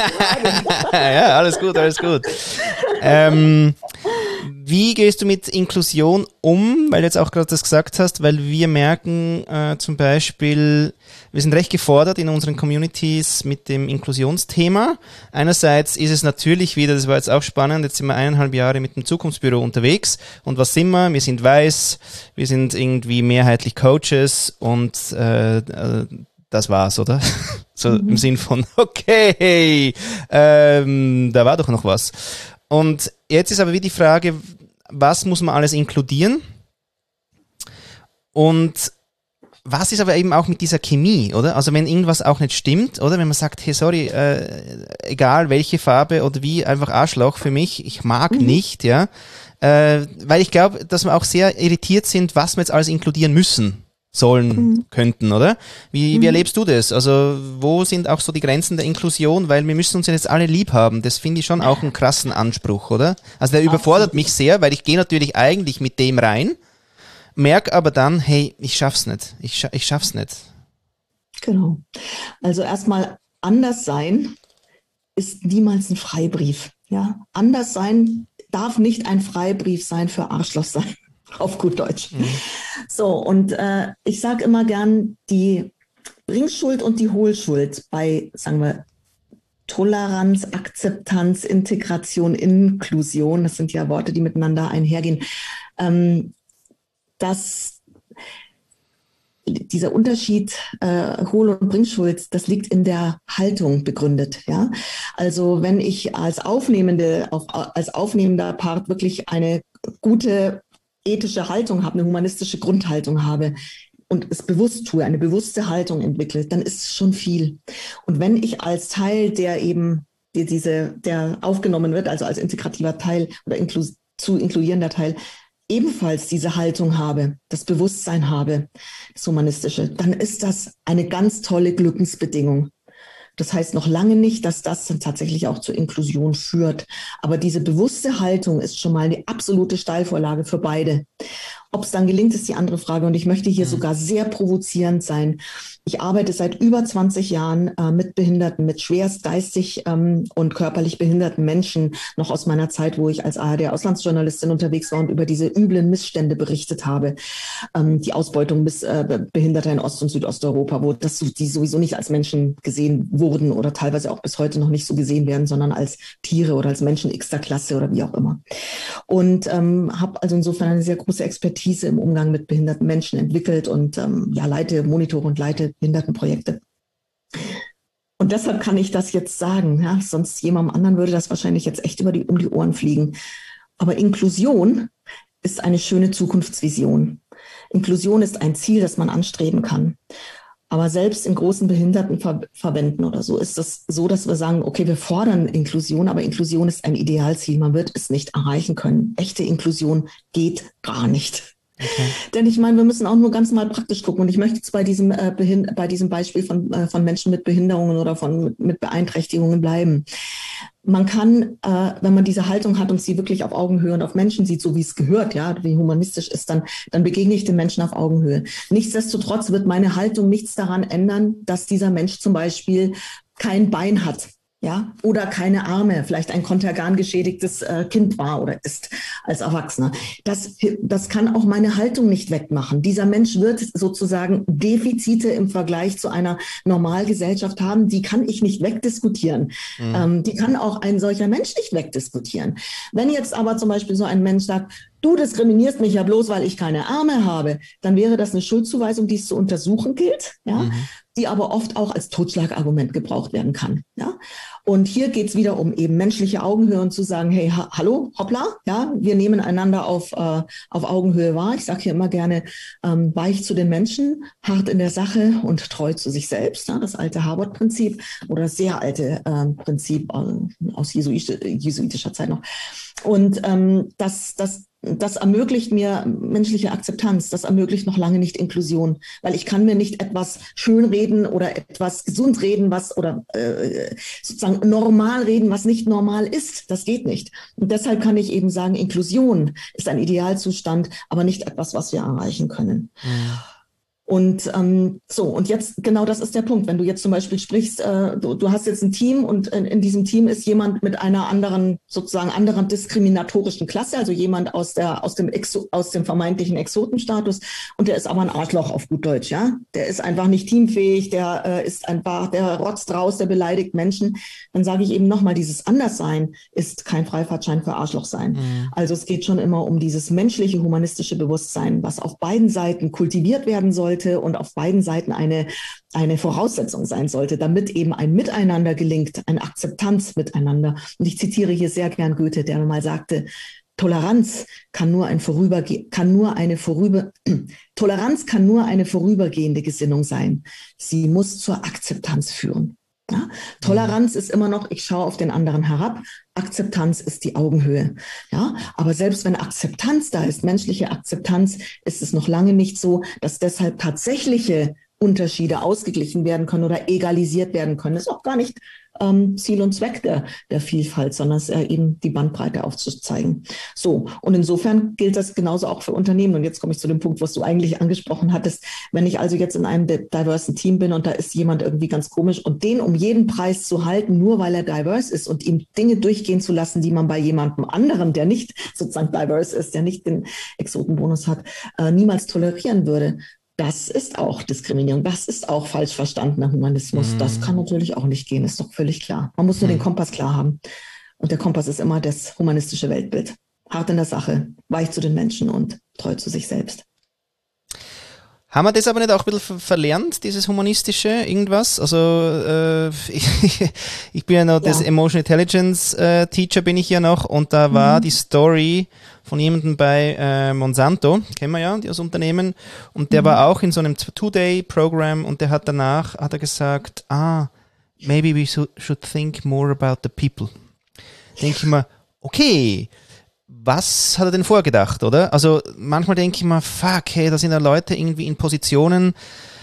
Ja, alles gut, alles gut. ähm, wie gehst du mit Inklusion um, weil du jetzt auch gerade das gesagt hast, weil wir merken äh, zum Beispiel, wir sind recht gefordert in unseren Communities mit dem Inklusionsthema. Einerseits ist es natürlich wieder, das war jetzt auch spannend, jetzt sind wir eineinhalb Jahre mit dem Zukunftsbüro unterwegs und was sind wir? Wir sind weiß, wir sind irgendwie mehrheitlich Coaches und äh, äh, das war's, oder? So mhm. im Sinn von, okay, ähm, da war doch noch was. Und jetzt ist aber wieder die Frage, was muss man alles inkludieren? Und was ist aber eben auch mit dieser Chemie, oder? Also wenn irgendwas auch nicht stimmt, oder? Wenn man sagt, hey, sorry, äh, egal welche Farbe oder wie, einfach Arschloch für mich, ich mag mhm. nicht, ja. Äh, weil ich glaube, dass wir auch sehr irritiert sind, was wir jetzt alles inkludieren müssen. sollen, mhm. könnten, oder? Wie, mhm. wie erlebst du das? Also wo sind auch so die Grenzen der Inklusion? Weil wir müssen uns ja jetzt alle lieb haben. Das finde ich schon auch einen krassen Anspruch, oder? Also der überfordert mich sehr, weil ich gehe natürlich eigentlich mit dem rein, merke aber dann, hey, ich schaff's nicht. Ich, scha- ich schaff's nicht. Genau. Also erstmal anders sein ist niemals ein Freibrief. Ja? Anders sein darf nicht ein Freibrief sein für Arschloch sein. Auf gut Deutsch. Mhm. So, und äh, ich sage immer gern, die Bringschuld und die Hohlschuld bei, sagen wir, Toleranz, Akzeptanz, Integration, Inklusion, das sind ja Worte, die miteinander einhergehen, ähm, das dieser Unterschied äh, Hohl- und Bringschuld, das liegt in der Haltung begründet. Ja, also wenn ich als aufnehmende, auf, als aufnehmender Part wirklich eine gute ethische Haltung habe, eine humanistische Grundhaltung habe und es bewusst tue, eine bewusste Haltung entwickle, dann ist es schon viel. Und wenn ich als Teil, der eben die, diese, der aufgenommen wird, also als integrativer Teil oder inklu zu inkludierender Teil, ebenfalls diese Haltung habe, das Bewusstsein habe, das Humanistische, dann ist das eine ganz tolle Glückensbedingung. Das heißt noch lange nicht, dass das dann tatsächlich auch zur Inklusion führt. Aber diese bewusste Haltung ist schon mal eine absolute Steilvorlage für beide. Ob es dann gelingt, ist die andere Frage. Und ich möchte hier mhm. sogar sehr provozierend sein. Ich arbeite seit über zwanzig Jahren äh, mit Behinderten, mit schwerst geistig ähm, und körperlich behinderten Menschen, noch aus meiner Zeit, wo ich als A R D-Auslandsjournalistin unterwegs war und über diese üblen Missstände berichtet habe. Ähm, die Ausbeutung bis äh, Behinderter in Ost- und Südosteuropa, wo das, die sowieso nicht als Menschen gesehen wurden oder teilweise auch bis heute noch nicht so gesehen werden, sondern als Tiere oder als Menschen x-ter Klasse oder wie auch immer. Und ähm, habe also insofern eine sehr große Expertise im Umgang mit behinderten Menschen entwickelt und ähm, ja, leite, monitore und leite Behindertenprojekte. Und deshalb kann ich das jetzt sagen. Ja? Sonst jemandem anderen würde das wahrscheinlich jetzt echt über die, um die Ohren fliegen. Aber Inklusion ist eine schöne Zukunftsvision. Inklusion ist ein Ziel, das man anstreben kann. Aber selbst in großen Behindertenverbänden oder so ist es so, dass wir sagen, okay, wir fordern Inklusion, aber Inklusion ist ein Idealziel. Man wird es nicht erreichen können. Echte Inklusion geht gar nicht. Okay. Denn ich meine, wir müssen auch nur ganz mal praktisch gucken. Und ich möchte jetzt bei diesem, äh, Behind- bei diesem Beispiel von, äh, von Menschen mit Behinderungen oder von, mit Beeinträchtigungen bleiben. Man kann, äh, wenn man diese Haltung hat und sie wirklich auf Augenhöhe und auf Menschen sieht, so wie es gehört, ja, wie humanistisch ist, dann, dann begegne ich den Menschen auf Augenhöhe. Nichtsdestotrotz wird meine Haltung nichts daran ändern, dass dieser Mensch zum Beispiel kein Bein hat. Ja, oder keine Arme, vielleicht ein kontergan geschädigtes äh, Kind war oder ist als Erwachsener. Das, das kann auch meine Haltung nicht wegmachen. Dieser Mensch wird sozusagen Defizite im Vergleich zu einer Normalgesellschaft haben, die kann ich nicht wegdiskutieren. Mhm. Ähm, die kann auch ein solcher Mensch nicht wegdiskutieren. Wenn jetzt aber zum Beispiel so ein Mensch sagt, du diskriminierst mich ja bloß, weil ich keine Arme habe, dann wäre das eine Schuldzuweisung, die es zu untersuchen gilt, ja, mhm. die aber oft auch als Totschlagargument gebraucht werden kann. Ja. Und hier geht es wieder um eben menschliche Augenhöhe und zu sagen, hey, ha hallo, hoppla, ja, wir nehmen einander auf, äh, auf Augenhöhe wahr. Ich sage hier immer gerne, ähm, weich zu den Menschen, hart in der Sache und treu zu sich selbst. Ja, das alte Harvard-Prinzip oder das sehr alte äh, Prinzip äh, aus jesuit jesuitischer Zeit noch. Und ähm, das, das Das ermöglicht mir menschliche Akzeptanz. Das ermöglicht noch lange nicht Inklusion, weil ich kann mir nicht etwas schönreden oder etwas gesund reden, was oder äh, sozusagen normal reden, was nicht normal ist. Das geht nicht. Und deshalb kann ich eben sagen, Inklusion ist ein Idealzustand, aber nicht etwas, was wir erreichen können. Mhm. Und ähm, so, und jetzt, genau das ist der Punkt. Wenn du jetzt zum Beispiel sprichst, äh, du, du hast jetzt ein Team und in, in diesem Team ist jemand mit einer anderen, sozusagen anderen diskriminatorischen Klasse, also jemand aus der, aus dem Exo, aus dem vermeintlichen Exotenstatus, und der ist aber ein Arschloch auf gut Deutsch, ja. Der ist einfach nicht teamfähig, der äh, ist einfach, der rotzt raus, der beleidigt Menschen. Dann sage ich eben nochmal, dieses Anderssein ist kein Freifahrtschein für Arschlochsein. Mhm. Also es geht schon immer um dieses menschliche, humanistische Bewusstsein, was auf beiden Seiten kultiviert werden sollte und auf beiden Seiten eine, eine Voraussetzung sein sollte, damit eben ein Miteinander gelingt, eine Akzeptanz miteinander. Und ich zitiere hier sehr gern Goethe, der mal sagte, Toleranz kann nur ein vorüberge kann nur eine vorüber Toleranz kann nur eine vorübergehende Gesinnung sein. Sie muss zur Akzeptanz führen. Ja? Toleranz ist immer noch, ich schaue auf den anderen herab. Akzeptanz ist die Augenhöhe. Ja, aber selbst wenn Akzeptanz da ist, menschliche Akzeptanz, ist es noch lange nicht so, dass deshalb tatsächliche Unterschiede ausgeglichen werden können oder egalisiert werden können. Das ist auch gar nicht ähm, Ziel und Zweck der, der Vielfalt, sondern es ist äh, eben die Bandbreite aufzuzeigen. So, und insofern gilt das genauso auch für Unternehmen. Und jetzt komme ich zu dem Punkt, was du eigentlich angesprochen hattest. Wenn ich also jetzt in einem diversen Team bin und da ist jemand irgendwie ganz komisch und den um jeden Preis zu halten, nur weil er diverse ist und ihm Dinge durchgehen zu lassen, die man bei jemandem anderen, der nicht sozusagen diverse ist, der nicht den Exotenbonus hat, äh, niemals tolerieren würde. Das ist auch Diskriminierung, das ist auch falsch verstandener Humanismus. Mm. Das kann natürlich auch nicht gehen, ist doch völlig klar. Man muss nur mm. den Kompass klar haben. Und der Kompass ist immer das humanistische Weltbild. Hart in der Sache, weich zu den Menschen und treu zu sich selbst. Haben wir das aber nicht auch ein bisschen ver- verlernt, dieses Humanistische, irgendwas? Also äh, ich, ich bin ja noch Ja. das Emotional Intelligence äh, Teacher bin ich ja noch und da war Mhm. die Story von jemandem bei äh, Monsanto, kennen wir ja, das Unternehmen, und der Mhm. war auch in so einem Two-Day-Program und der hat danach, hat er gesagt, ah, maybe we should, should think more about the people. Denke ich mir, okay, was hat er denn vorgedacht, oder? Also manchmal denke ich mir, fuck, hey, da sind ja Leute irgendwie in Positionen,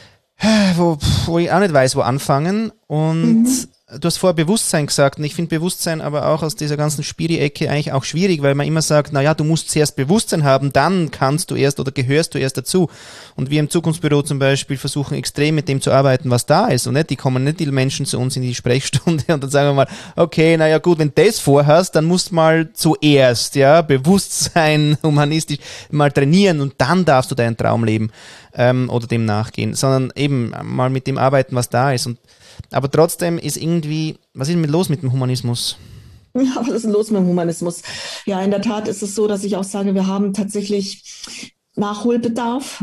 wo, wo ich auch nicht weiß, wo anfangen. Und Mhm. du hast vorher Bewusstsein gesagt und ich finde Bewusstsein aber auch aus dieser ganzen Spiri-Ecke eigentlich auch schwierig, weil man immer sagt, naja, du musst zuerst Bewusstsein haben, dann kannst du erst oder gehörst du erst dazu. Und wir im Zukunftsbüro zum Beispiel versuchen extrem mit dem zu arbeiten, was da ist. Und nicht, die kommen nicht die Menschen zu uns in die Sprechstunde und dann sagen wir mal, okay, naja gut, wenn du das vorhast, dann musst du mal zuerst, ja, Bewusstsein, humanistisch mal trainieren und dann darfst du deinen Traum leben ähm, oder dem nachgehen, sondern eben mal mit dem arbeiten, was da ist. Und aber trotzdem ist irgendwie, was ist mit los mit dem Humanismus? Ja, was ist denn los mit dem Humanismus? Ja, in der Tat ist es so, dass ich auch sage, wir haben tatsächlich Nachholbedarf.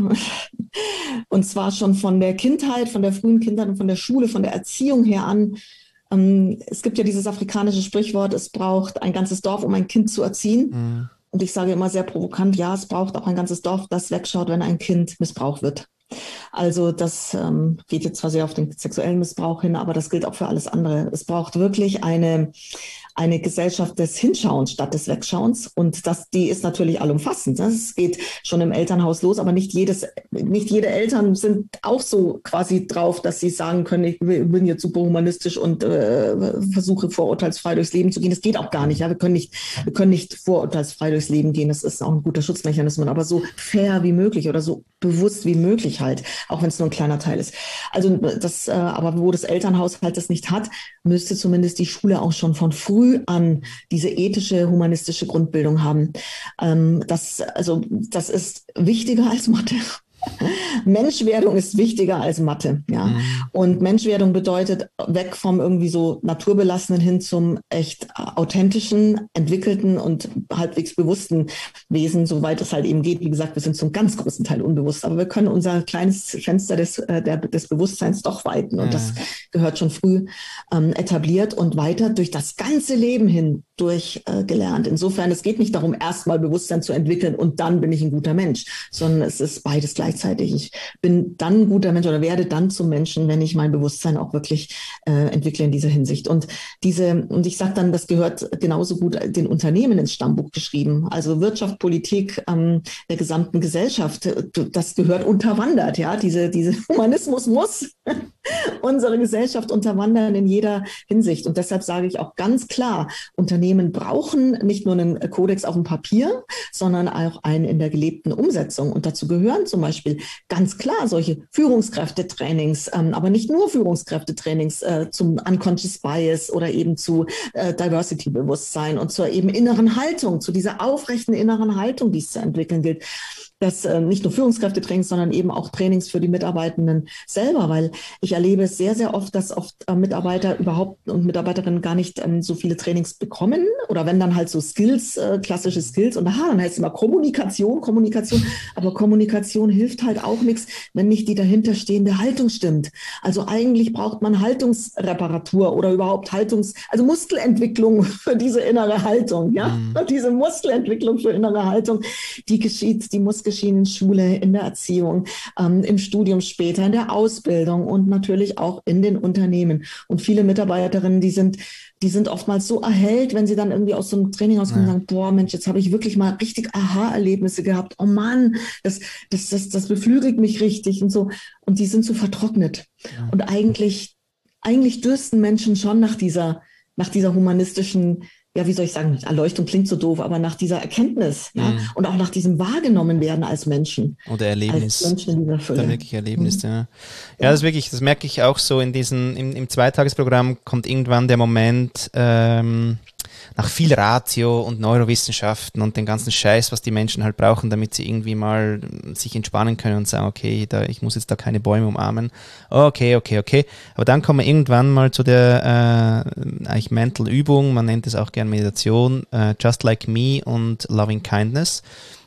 Und zwar schon von der Kindheit, von der frühen Kindheit und von der Schule, von der Erziehung her an. Ähm, es gibt ja dieses afrikanische Sprichwort, es braucht ein ganzes Dorf, um ein Kind zu erziehen. Mhm. Und ich sage immer sehr provokant, ja, es braucht auch ein ganzes Dorf, das wegschaut, wenn ein Kind missbraucht wird. Also das ähm, geht jetzt zwar sehr auf den sexuellen Missbrauch hin, aber das gilt auch für alles andere. Es braucht wirklich eine, eine Gesellschaft des Hinschauens statt des Wegschauens. Und das, die ist natürlich allumfassend. Es geht schon im Elternhaus los, aber nicht jedes, nicht jede Eltern sind auch so quasi drauf, dass sie sagen können, ich bin jetzt super humanistisch und äh, versuche vorurteilsfrei durchs Leben zu gehen. Das geht auch gar nicht. Ja? Wir können nicht, wir können nicht vorurteilsfrei durchs Leben gehen. Das ist auch ein guter Schutzmechanismus, aber so fair wie möglich oder so bewusst wie möglich halt, auch wenn es nur ein kleiner Teil ist. Also das, äh, aber wo das Elternhaus halt das nicht hat, müsste zumindest die Schule auch schon von früh an diese ethische, humanistische Grundbildung haben. Ähm, das, also, das ist wichtiger als Mathe. Menschwerdung ist wichtiger als Mathe, ja. Mhm. Und Menschwerdung bedeutet weg vom irgendwie so naturbelassenen hin zum echt authentischen, entwickelten und halbwegs bewussten Wesen, soweit es halt eben geht. Wie gesagt, wir sind zum ganz großen Teil unbewusst, aber wir können unser kleines Fenster des, äh, der, des Bewusstseins doch weiten und Ja. das gehört schon früh ähm, etabliert und weiter durch das ganze Leben hin durchgelernt. Äh, Insofern, es geht nicht darum, erstmal Bewusstsein zu entwickeln und dann bin ich ein guter Mensch, sondern es ist beides gleichzeitig. Ich bin dann ein guter Mensch oder werde dann zum Menschen, wenn ich mein Bewusstsein auch wirklich äh, entwickle in dieser Hinsicht. Und diese, und ich sage dann, das gehört genauso gut den Unternehmen ins Stammbuch geschrieben. Also Wirtschaft, Politik ähm, der gesamten Gesellschaft, das gehört unterwandert. Ja, diese, diese Humanismus muss unsere Gesellschaft unterwandern in jeder Hinsicht. Und deshalb sage ich auch ganz klar, Unternehmen brauchen nicht nur einen Kodex auf dem Papier, sondern auch einen in der gelebten Umsetzung. Und dazu gehören zum Beispiel ganz klar solche Führungskräftetrainings, ähm, aber nicht nur Führungskräftetrainings äh, zum Unconscious Bias oder eben zu äh, Diversity-Bewusstsein und zur eben inneren Haltung, zu dieser aufrechten inneren Haltung, die es zu entwickeln gilt. Das äh, nicht nur Führungskräftetrainings, sondern eben auch Trainings für die Mitarbeitenden selber, weil ich erlebe es sehr, sehr oft, dass oft äh, Mitarbeiter überhaupt und Mitarbeiterinnen gar nicht ähm, so viele Trainings bekommen oder wenn dann halt so Skills, äh, klassische Skills und aha, dann heißt es immer Kommunikation, Kommunikation, aber Kommunikation hilft halt auch nichts, wenn nicht die dahinterstehende Haltung stimmt. Also eigentlich braucht man Haltungsreparatur oder überhaupt Haltungs-, also Muskelentwicklung für diese innere Haltung, ja, Mhm. und diese Muskelentwicklung für innere Haltung, die geschieht, die muss geschehen in Schule, in der Erziehung, ähm, im Studium später, in der Ausbildung und natürlich auch in den Unternehmen. Und viele Mitarbeiterinnen, die sind, die sind oftmals so erhellt, wenn sie dann irgendwie aus so einem Training rauskommen und sagen, boah, Mensch, jetzt habe ich wirklich mal richtig Aha-Erlebnisse gehabt. Oh Mann, das, das, das, das beflügelt mich richtig und so. Und die sind so vertrocknet. Ja. Und eigentlich, eigentlich dürsten Menschen schon nach dieser, nach dieser humanistischen, ja, wie soll ich sagen, Erleuchtung klingt so doof, aber nach dieser Erkenntnis, ja, Mhm. und auch nach diesem wahrgenommen werden als Menschen. Oder Erlebnis. Als Menschen in dieser Fülle. Dann wirklich Erlebnis, Mhm. ja. Ja, das ist wirklich, das merke ich auch so in diesen, im, im Zweitagesprogramm kommt irgendwann der Moment, ähm, nach viel Ratio und Neurowissenschaften und den ganzen Scheiß, was die Menschen halt brauchen, damit sie irgendwie mal sich entspannen können und sagen, okay, da, ich muss jetzt da keine Bäume umarmen. Okay, okay, okay. Aber dann kommen wir irgendwann mal zu der äh, eigentlich Mental Übung, man nennt es auch gern Meditation, äh, Just Like Me und Loving Kindness.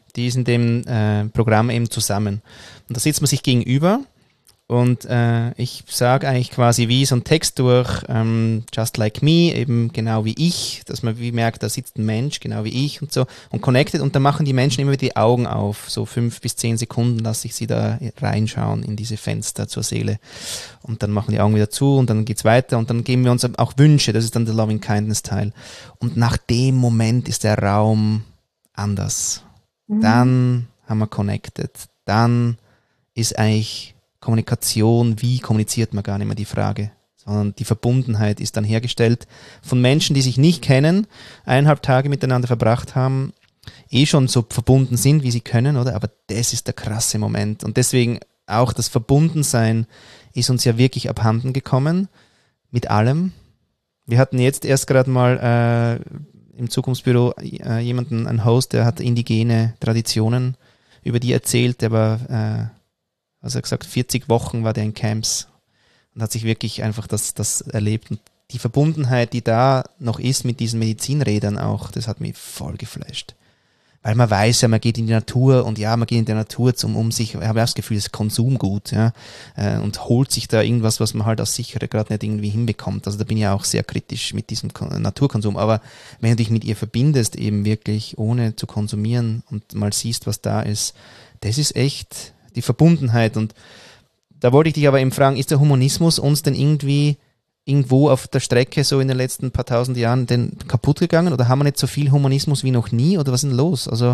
die ist in dem äh, Programm eben zusammen. Und da sitzt man sich gegenüber und äh, ich sage eigentlich quasi wie so ein Text durch, ähm, just like me, eben genau wie ich, dass man wie merkt, da sitzt ein Mensch, genau wie ich und so und connected und dann machen die Menschen immer wieder die Augen auf, so fünf bis zehn Sekunden lasse ich sie da reinschauen in diese Fenster zur Seele und dann machen die Augen wieder zu und dann geht's weiter und dann geben wir uns auch Wünsche, das ist dann der Loving Kindness Teil und nach dem Moment ist der Raum anders. Mhm. Dann haben wir connected, dann ist eigentlich Kommunikation, wie kommuniziert man gar nicht mehr die Frage, sondern die Verbundenheit ist dann hergestellt von Menschen, die sich nicht kennen, eineinhalb Tage miteinander verbracht haben, eh schon so verbunden sind, wie sie können, oder? Aber das ist der krasse Moment und deswegen auch das Verbundensein ist uns ja wirklich abhanden gekommen mit allem. Wir hatten jetzt erst gerade mal äh, im Zukunftsbüro äh, jemanden, einen Host, der hat indigene Traditionen über die erzählt, der war äh, also er hat gesagt, vierzig Wochen war der in Camps und hat sich wirklich einfach das, das erlebt. Und die Verbundenheit, die da noch ist mit diesen Medizinrädern auch, das hat mich voll geflasht. Weil man weiß ja, man geht in die Natur und ja, man geht in die Natur zum um sich, ich habe das Gefühl, es ist Konsumgut, ja, und holt sich da irgendwas, was man halt aus Sichere gerade nicht irgendwie hinbekommt. Also da bin ich ja auch sehr kritisch mit diesem Naturkonsum. Aber wenn du dich mit ihr verbindest, eben wirklich ohne zu konsumieren und mal siehst, was da ist, das ist echt die Verbundenheit. Und da wollte ich dich aber eben fragen, ist der Humanismus uns denn irgendwie irgendwo auf der Strecke so in den letzten paar tausend Jahren denn kaputt gegangen oder haben wir nicht so viel Humanismus wie noch nie oder was ist denn los? Also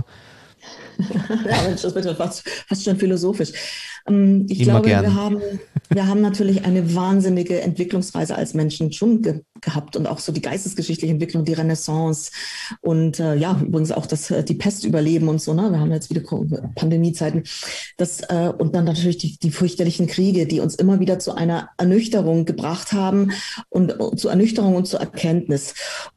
ja, Mensch, das wird fast, fast schon philosophisch. Ähm, ich Immer glaube, gern. wir haben, wir haben natürlich eine wahnsinnige Entwicklungsreise als Menschen schon ge gehabt und auch so die geistesgeschichtliche Entwicklung, die Renaissance und äh, ja, übrigens auch das, die Pest überleben und so, ne? Wir haben jetzt wieder Pandemiezeiten. Das, äh, und dann natürlich die, die fürchterlichen Kriege, die uns immer wieder zu einer Ernüchterung gebracht haben und uh, zu Ernüchterung und zur Erkenntnis.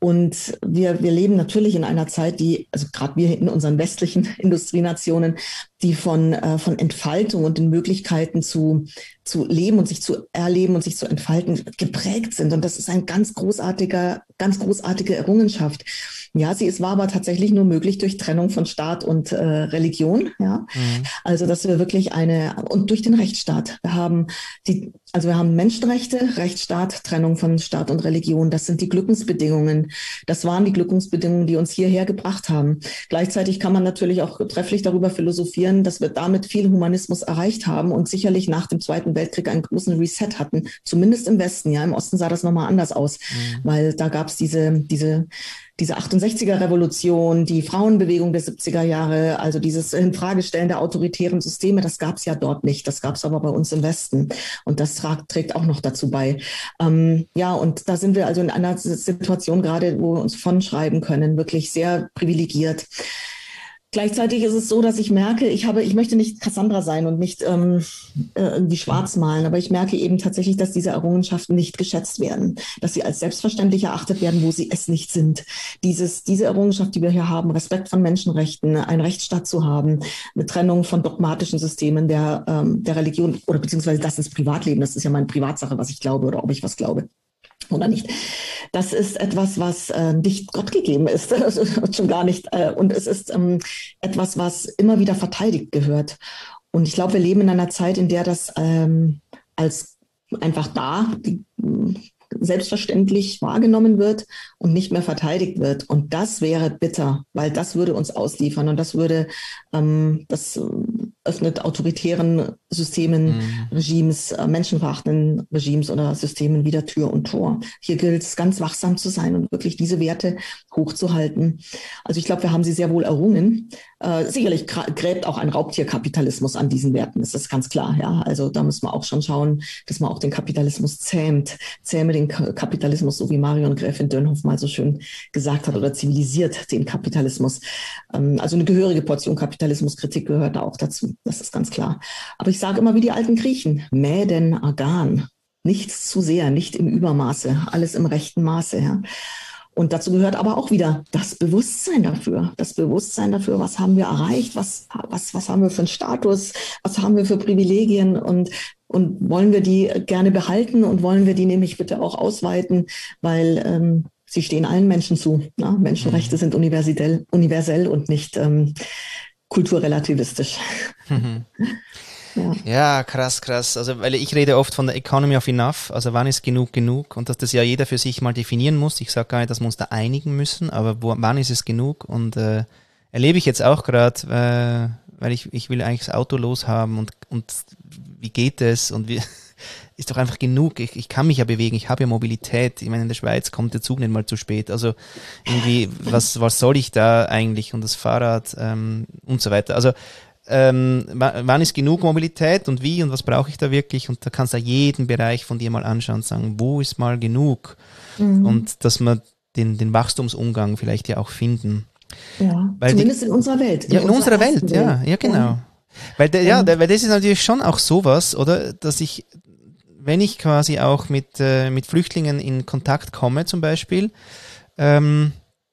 Und wir, wir leben natürlich in einer Zeit, die, also gerade wir in unseren westlichen Industrienationen, die von, äh, von Entfaltung und den Möglichkeiten zu, zu leben und sich zu erleben und sich zu entfalten geprägt sind. Und das ist ein ganz großartiger, ganz großartige Errungenschaft. Ja, sie ist, war aber tatsächlich nur möglich durch Trennung von Staat und äh, Religion. Ja, mhm. Also, dass wir wirklich eine, und durch den Rechtsstaat. Wir haben die, also wir haben Menschenrechte, Rechtsstaat, Trennung von Staat und Religion. Das sind die Glückensbedingungen. Das waren die Glückensbedingungen, die uns hierher gebracht haben. Gleichzeitig kann man natürlich auch trefflich darüber philosophieren, dass wir damit viel Humanismus erreicht haben und sicherlich nach dem Zweiten Weltkrieg einen großen Reset hatten. Zumindest im Westen. Ja, im Osten sah das nochmal anders aus, mhm. weil da gab es diese, diese, diese achtundsechziger-Revolution, die Frauenbewegung der siebziger Jahre, also dieses Infragestellen der autoritären Systeme, das gab es ja dort nicht. Das gab es aber bei uns im Westen. Und das trägt auch noch dazu bei. Ähm, ja, und da sind wir also in einer Situation gerade, wo wir uns von schreiben können, wirklich sehr privilegiert. Gleichzeitig ist es so, dass ich merke, ich habe, ich möchte nicht Cassandra sein und nicht ähm, irgendwie schwarz malen, aber ich merke eben tatsächlich, dass diese Errungenschaften nicht geschätzt werden, dass sie als selbstverständlich erachtet werden, wo sie es nicht sind. Dieses, diese Errungenschaft, die wir hier haben, Respekt von Menschenrechten, einen Rechtsstaat zu haben, eine Trennung von dogmatischen Systemen der, ähm, der Religion oder beziehungsweise das ins Privatleben, das ist ja meine Privatsache, was ich glaube oder ob ich was glaube. Oder nicht. Das ist etwas, was äh, nicht Gott gegeben ist, schon gar nicht. Äh, und es ist ähm, etwas, was immer wieder verteidigt gehört. Und ich glaube, wir leben in einer Zeit, in der das ähm, als einfach da die, selbstverständlich wahrgenommen wird und nicht mehr verteidigt wird. Und das wäre bitter, weil das würde uns ausliefern und das würde, ähm, das öffnet autoritären Systemen, mhm. Regimes, äh, menschenverachtenden Regimes oder Systemen wieder Tür und Tor. Hier gilt es, ganz wachsam zu sein und wirklich diese Werte hochzuhalten. Also ich glaube, wir haben sie sehr wohl errungen. Äh, sicherlich gräbt auch ein Raubtierkapitalismus an diesen Werten, das ist ganz klar. Ja, also da muss man auch schon schauen, dass man auch den Kapitalismus zähmt, zähme den Kapitalismus, so wie Marion Gräfin Dönhoff mal so schön gesagt hat, oder zivilisiert den Kapitalismus. Ähm, also eine gehörige Portion Kapitalismuskritik gehört da auch dazu, das ist ganz klar. Aber ich sage immer wie die alten Griechen, Mäden agan, nichts zu sehr, nicht im Übermaße, alles im rechten Maße. Ja. Und dazu gehört aber auch wieder das Bewusstsein dafür, das Bewusstsein dafür, was haben wir erreicht, was, was, was haben wir für einen Status, was haben wir für Privilegien und, und wollen wir die gerne behalten und wollen wir die nämlich bitte auch ausweiten, weil ähm, sie stehen allen Menschen zu. Ne? Menschenrechte sind universell, universell und nicht, ähm, kulturrelativistisch. Mhm. Ja. Ja, krass, krass. Also, weil ich rede oft von der Economy of Enough, also wann ist genug genug und dass das ja jeder für sich mal definieren muss. Ich sage gar nicht, dass wir uns da einigen müssen, aber wo, wann ist es genug? Und äh, erlebe ich jetzt auch gerade, äh, weil ich ich will eigentlich das Auto loshaben und und wie geht es und wie ist doch einfach genug. Ich, ich kann mich ja bewegen, ich habe ja Mobilität. Ich meine, in der Schweiz kommt der Zug nicht mal zu spät. Also irgendwie, was was soll ich da eigentlich und das Fahrrad ähm, und so weiter. Also Ähm, wann ist genug Mobilität und wie und was brauche ich da wirklich? Und da kannst du jeden Bereich von dir mal anschauen und sagen, wo ist mal genug? Mhm. Und dass wir den, den Wachstumsumgang vielleicht ja auch finden. Ja, weil zumindest die, in unserer Welt. In ja, in unserer, unserer Welt, Welt, ja, ja, genau. Ja. Weil, der, ja, der, weil das ist natürlich schon auch sowas, oder, dass ich, wenn ich quasi auch mit, äh, mit Flüchtlingen in Kontakt komme zum Beispiel, ähm,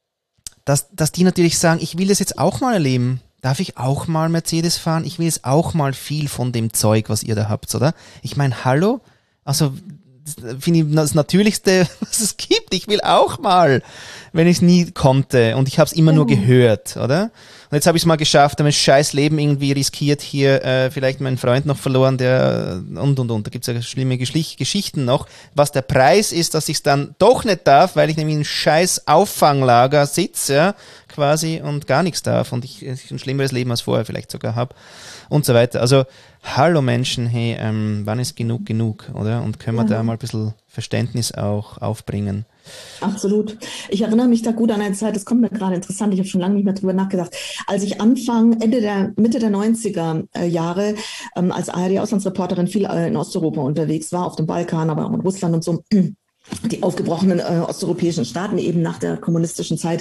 dass, dass die natürlich sagen, ich will das jetzt auch mal erleben. Darf ich auch mal Mercedes fahren? Ich will jetzt auch mal viel von dem Zeug, was ihr da habt, oder? Ich meine, hallo? Also, finde ich das Natürlichste, was es gibt. Ich will auch mal, wenn ich es nie konnte. Und ich habe es immer ja. nur gehört, oder? Und jetzt habe ich es mal geschafft, habe mein scheiß Leben irgendwie riskiert, hier äh, vielleicht meinen Freund noch verloren, der und, und, und. Da gibt es ja schlimme Geschlich- Geschichten noch. Was der Preis ist, dass ich es dann doch nicht darf, weil ich nämlich in einem scheiß Auffanglager sitze, ja, quasi, und gar nichts darf. Und ich, ich ein schlimmeres Leben als vorher vielleicht sogar habe. Und so weiter. Also, hallo Menschen, hey, ähm, wann ist genug genug, oder? Und können wir ja. da mal ein bisschen Verständnis auch aufbringen? Absolut. Ich erinnere mich da gut an eine Zeit, das kommt mir gerade interessant, ich habe schon lange nicht mehr drüber nachgedacht, als ich Anfang, Ende der, Mitte der neunziger Jahre ähm, als A R D-Auslandsreporterin viel äh, in Osteuropa unterwegs war, auf dem Balkan, aber auch in Russland und so, die aufgebrochenen äh, osteuropäischen Staaten eben nach der kommunistischen Zeit,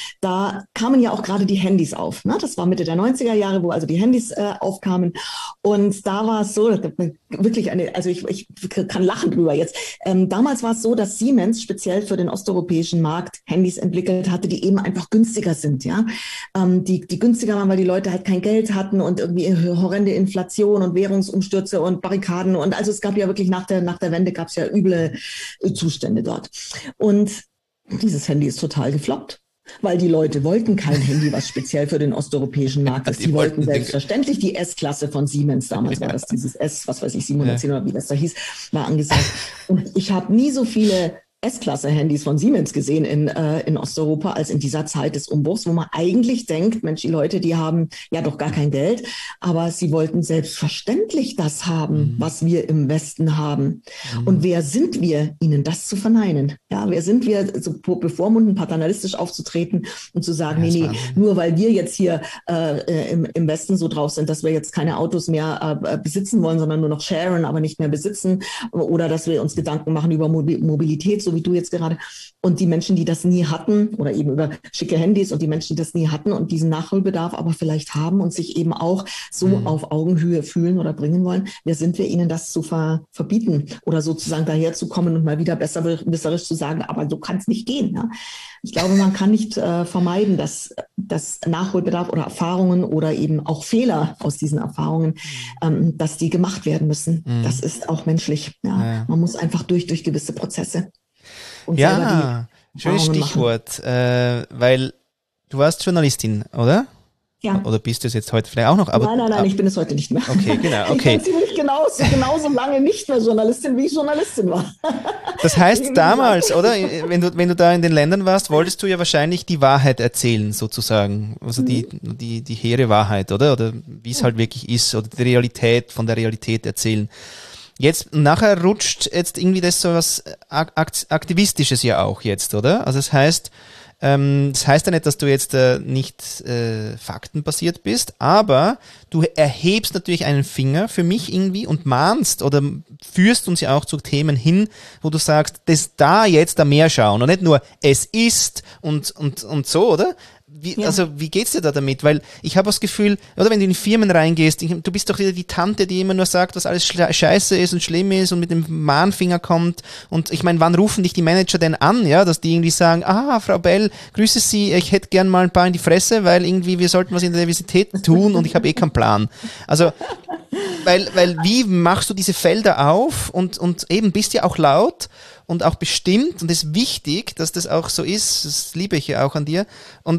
da kamen ja auch gerade die Handys auf. Ne? Das war Mitte der neunziger Jahre, wo also die Handys äh, aufkamen. Und da war es so, wirklich eine, also ich, ich kann lachen drüber jetzt. Ähm, damals war es so, dass Siemens speziell für den osteuropäischen Markt Handys entwickelt hatte, die eben einfach günstiger sind. Ja, ähm, die, die günstiger waren, weil die Leute halt kein Geld hatten und irgendwie horrende Inflation und Währungsumstürze und Barrikaden. Und also es gab ja wirklich nach der, nach der Wende gab es ja üble Zustände dort. Und dieses Handy ist total gefloppt. Weil die Leute wollten kein Handy, was speziell für den osteuropäischen Markt ist. Die, die wollten selbstverständlich die S-Klasse von Siemens. Damals war das dieses S, was weiß ich, siebenhundertzehn ja. oder wie das da hieß, war angesagt. Und ich habe nie so viele S-Klasse-Handys von Siemens gesehen in, äh, in Osteuropa als in dieser Zeit des Umbruchs, wo man eigentlich denkt, Mensch, die Leute, die haben ja doch gar kein Geld, aber sie wollten selbstverständlich das haben, mhm. was wir im Westen haben. Mhm. Und wer sind wir, ihnen das zu verneinen? Ja, wer sind wir, so bevormunden, paternalistisch aufzutreten und zu sagen, ja, nee, nee, nur weil wir jetzt hier äh, im, im Westen so drauf sind, dass wir jetzt keine Autos mehr äh, besitzen wollen, sondern nur noch sharen, aber nicht mehr besitzen, oder dass wir uns Gedanken machen über Mobilität, so wie du jetzt gerade, und die Menschen, die das nie hatten, oder eben über schicke Handys und die Menschen, die das nie hatten und diesen Nachholbedarf aber vielleicht haben und sich eben auch so mhm. auf Augenhöhe fühlen oder bringen wollen, wer sind wir, ihnen das zu ver- verbieten oder sozusagen daherzukommen und mal wieder besserwisserisch zu sagen, aber so kann es nicht gehen. Ja? Ich glaube, man kann nicht äh, vermeiden, dass, dass Nachholbedarf oder Erfahrungen oder eben auch Fehler aus diesen Erfahrungen, ähm, dass die gemacht werden müssen. Mhm. Das ist auch menschlich. Ja? Ja. Man muss einfach durch, durch gewisse Prozesse. Und ja, schönes Stichwort, äh, weil du warst Journalistin, oder? Ja. Oder bist du es jetzt heute vielleicht auch noch? Aber, nein, nein, nein, ich bin es heute nicht mehr. Okay, genau, okay. Ich bin ziemlich genauso, genauso lange nicht mehr Journalistin, wie ich Journalistin war. Das heißt damals, oder? Wenn du, wenn du da in den Ländern warst, wolltest du ja wahrscheinlich die Wahrheit erzählen, sozusagen. Also die, die, die hehre Wahrheit, oder? Oder wie es halt wirklich ist, oder die Realität, von der Realität erzählen. Jetzt, nachher rutscht jetzt irgendwie das so was Aktivistisches ja auch jetzt, oder? Also das heißt, ähm, das heißt ja nicht, dass du jetzt äh, nicht äh, faktenbasiert bist, aber du erhebst natürlich einen Finger für mich irgendwie und mahnst oder führst uns ja auch zu Themen hin, wo du sagst, das da jetzt da mehr schauen und nicht nur es ist und, und, und so, oder? Wie, ja. Also wie geht's dir da damit? Weil ich habe das Gefühl, oder wenn du in Firmen reingehst, du bist doch wieder die Tante, die immer nur sagt, was alles scheiße ist und schlimm ist und mit dem Mahnfinger kommt. Und ich meine, wann rufen dich die Manager denn an, ja, dass die irgendwie sagen, ah, Frau Bell, grüße Sie, ich hätte gern mal ein paar in die Fresse, weil irgendwie wir sollten was in der Diversität tun und ich habe eh keinen Plan. Also, weil, weil wie machst du diese Felder auf und, und eben bist ja auch laut und auch bestimmt und es ist wichtig, dass das auch so ist, das liebe ich ja auch an dir und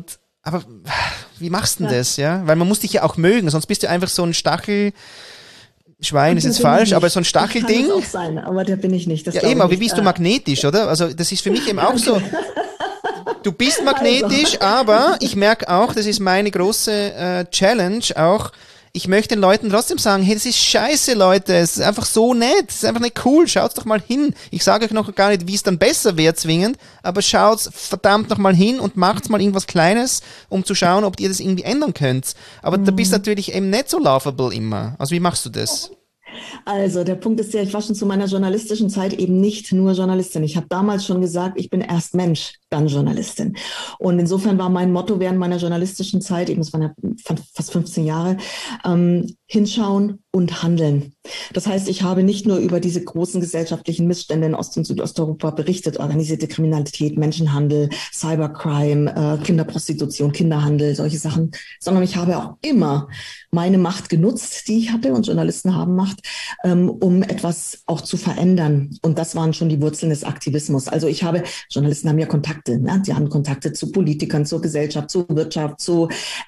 aber wie machst du denn Ja. das, ja? Weil man muss dich ja auch mögen, sonst bist du einfach so ein Stachelschwein, ist jetzt bin ich falsch, nicht. aber so ein Ich kann Stachelding. es auch sein, aber der bin ich nicht. Das Ja, glaube eben, ich aber wie nicht. bist du Äh, magnetisch, oder? Also das ist für mich eben auch so, du bist magnetisch, Also. aber ich merke auch, das ist meine große äh, Challenge auch, ich möchte den Leuten trotzdem sagen, hey, das ist scheiße, Leute, es ist einfach so nett, es ist einfach nicht cool, schaut's doch mal hin. Ich sage euch noch gar nicht, wie es dann besser wird zwingend, aber schaut's verdammt noch mal hin und macht's mal irgendwas Kleines, um zu schauen, ob ihr das irgendwie ändern könnt. Aber mhm. da bist du natürlich eben nicht so lovable immer. Also wie machst du das? Also der Punkt ist ja, ich war schon zu meiner journalistischen Zeit eben nicht nur Journalistin. Ich habe damals schon gesagt, ich bin erst Mensch, dann Journalistin. Und insofern war mein Motto während meiner journalistischen Zeit, eben es waren ja fast fünfzehn Jahre, ähm, hinschauen und handeln. Das heißt, ich habe nicht nur über diese großen gesellschaftlichen Missstände in Ost- und Südosteuropa berichtet, organisierte Kriminalität, Menschenhandel, Cybercrime, äh, Kinderprostitution, Kinderhandel, solche Sachen, sondern ich habe auch immer meine Macht genutzt, die ich hatte, und Journalisten haben Macht, ähm, um etwas auch zu verändern. Und das waren schon die Wurzeln des Aktivismus. Also ich habe, Journalisten haben ja Kontakte, ne? Die haben Kontakte zu Politikern, zur Gesellschaft, zur Wirtschaft, zu,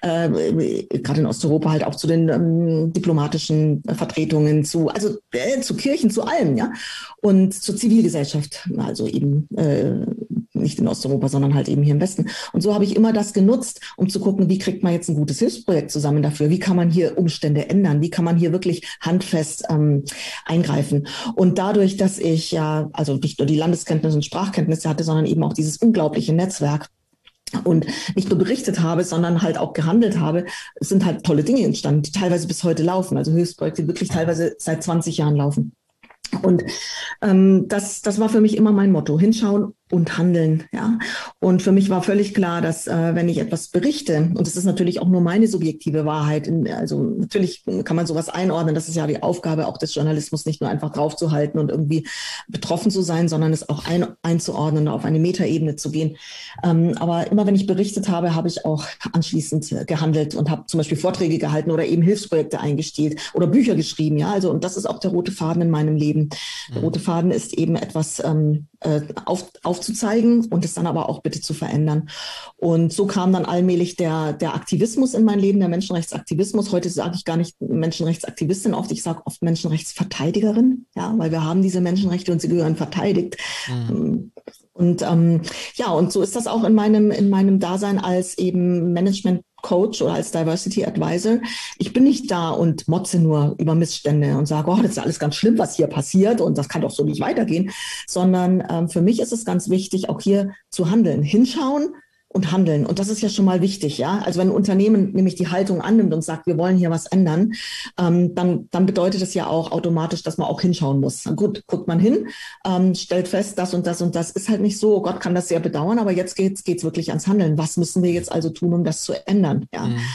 äh, gerade in Osteuropa halt auch zu den ähm, diplomatischen Vertretungen, zu, also äh, zu Kirchen, zu allem, ja, und zur Zivilgesellschaft, also eben äh, nicht in Osteuropa, sondern halt eben hier im Westen. Und so habe ich immer das genutzt, um zu gucken, wie kriegt man jetzt ein gutes Hilfsprojekt zusammen dafür, wie kann man hier Umstände ändern, wie kann man hier wirklich handfest ähm, eingreifen. Und dadurch, dass ich ja also nicht nur die Landeskenntnisse und Sprachkenntnisse hatte, sondern eben auch dieses unglaubliche Netzwerk, und nicht nur berichtet habe, sondern halt auch gehandelt habe, es sind halt tolle Dinge entstanden, die teilweise bis heute laufen, also Hilfsprojekte, die wirklich teilweise seit zwanzig Jahren laufen. Und ähm, das, das war für mich immer mein Motto, hinschauen und handeln, ja. Und für mich war völlig klar, dass äh, wenn ich etwas berichte, und es ist natürlich auch nur meine subjektive Wahrheit, in, also natürlich kann man sowas einordnen, das ist ja die Aufgabe auch des Journalismus, nicht nur einfach draufzuhalten und irgendwie betroffen zu sein, sondern es auch ein, einzuordnen, auf eine Metaebene zu gehen. Ähm, aber immer wenn ich berichtet habe, habe ich auch anschließend gehandelt und habe zum Beispiel Vorträge gehalten oder eben Hilfsprojekte eingestielt oder Bücher geschrieben, ja. Also und das ist auch der rote Faden in meinem Leben. Der rote Faden ist eben etwas ähm, äh, auf, aufzuzeigen und es dann aber auch bitte zu verändern. Und so kam dann allmählich der, der Aktivismus in mein Leben, der Menschenrechtsaktivismus. Heute sage ich gar nicht Menschenrechtsaktivistin oft, ich sage oft Menschenrechtsverteidigerin, ja, weil wir haben diese Menschenrechte und sie gehören verteidigt. Mhm. Und ähm, ja, und so ist das auch in meinem, in meinem Dasein als eben Management Coach oder als Diversity Advisor. Ich bin nicht da und motze nur über Missstände und sage, oh, das ist alles ganz schlimm, was hier passiert und das kann doch so nicht weitergehen, sondern ähm, für mich ist es ganz wichtig, auch hier zu handeln, hinschauen und handeln. Und das ist ja schon mal wichtig, ja. Also wenn ein Unternehmen nämlich die Haltung annimmt und sagt, wir wollen hier was ändern, ähm, dann, dann bedeutet es ja auch automatisch, dass man auch hinschauen muss. Gut, guckt man hin, ähm, stellt fest, das und das und das ist halt nicht so. Oh Gott, kann das sehr bedauern, aber jetzt geht's, geht's wirklich ans Handeln. Was müssen wir jetzt also tun, um das zu ändern, ja. Mhm.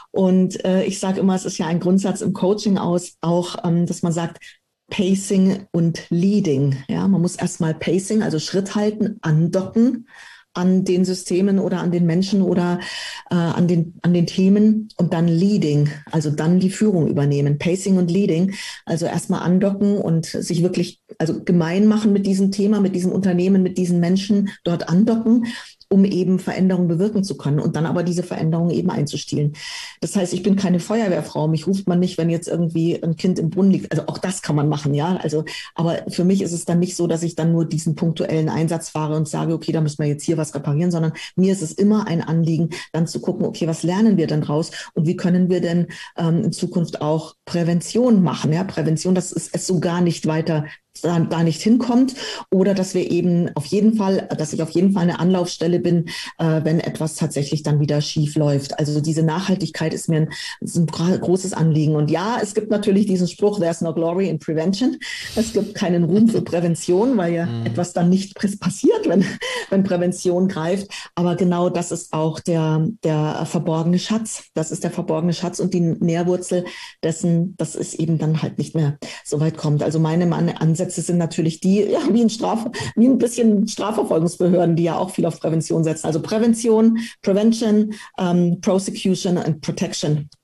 Und äh, ich sage immer, es ist ja ein Grundsatz im Coaching aus, auch, ähm, dass man sagt, Pacing und Leading, ja. Man muss erstmal Pacing, also Schritt halten, andocken an den Systemen oder an den Menschen oder äh, an den an den Themen und dann Leading, also dann die Führung übernehmen. Pacing und Leading, also erstmal andocken und sich wirklich also gemein machen mit diesem Thema, mit diesem Unternehmen, mit diesen Menschen, dort andocken, um eben Veränderungen bewirken zu können und dann aber diese Veränderungen eben einzustielen. Das heißt, ich bin keine Feuerwehrfrau. Mich ruft man nicht, wenn jetzt irgendwie ein Kind im Brunnen liegt. Also auch das kann man machen, ja. Also, aber für mich ist es dann nicht so, dass ich dann nur diesen punktuellen Einsatz fahre und sage, okay, da müssen wir jetzt hier was reparieren, sondern mir ist es immer ein Anliegen, dann zu gucken, okay, was lernen wir denn draus und wie können wir denn ähm, in Zukunft auch Prävention machen? Ja, Prävention, dass es, es so gar nicht weiter Da, da nicht hinkommt oder dass wir eben auf jeden Fall, dass ich auf jeden Fall eine Anlaufstelle bin, äh, wenn etwas tatsächlich dann wieder schief läuft. Also diese Nachhaltigkeit ist mir ein, ist ein großes Anliegen. Und ja, es gibt natürlich diesen Spruch, there's no glory in prevention. Es gibt keinen Ruhm für Prävention, weil ja mhm. etwas dann nicht passiert, wenn, wenn Prävention greift. Aber genau das ist auch der, der verborgene Schatz. Das ist der verborgene Schatz und die Nährwurzel dessen, dass es eben dann halt nicht mehr so weit kommt. Also meine Ansätze sind natürlich die, ja, wie ein Straf, wie ein bisschen Strafverfolgungsbehörden, die ja auch viel auf Prävention setzen. Also Prävention, Prevention, ähm, Prosecution und Protection.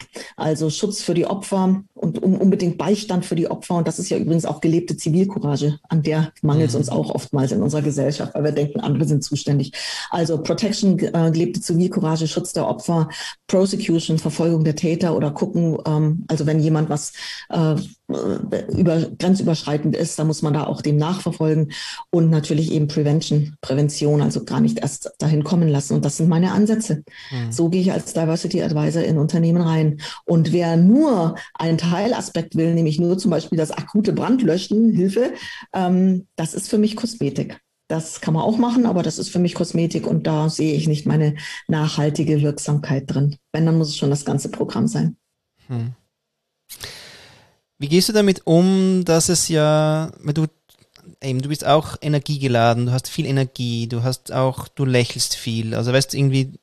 Also Schutz für die Opfer und um, unbedingt Beistand für die Opfer. Und das ist ja übrigens auch gelebte Zivilcourage. An der mangelt es uns auch oftmals in unserer Gesellschaft, weil wir denken, andere sind zuständig. Also Protection, äh, gelebte Zivilcourage, Schutz der Opfer, Prosecution, Verfolgung der Täter oder gucken, ähm, also wenn jemand was äh, über, grenzüberschreitend ist, dann muss man da auch dem nachverfolgen und natürlich eben Prevention, Prävention, also gar nicht erst dahin kommen lassen. Und das sind meine Ansätze. Mhm. So gehe ich als Diversity Advisor in Unternehmen rein. Und wer nur einen Teilaspekt will, nämlich nur zum Beispiel das akute Brandlöschen, Hilfe, ähm, das ist für mich Kosmetik. Das kann man auch machen, aber das ist für mich Kosmetik und da sehe ich nicht meine nachhaltige Wirksamkeit drin. Wenn, dann muss es schon das ganze Programm sein. Hm. Wie gehst du damit um, dass es ja, du, eben, du bist auch energiegeladen, du hast viel Energie, du hast auch, du lächelst viel, also weißt du, irgendwie,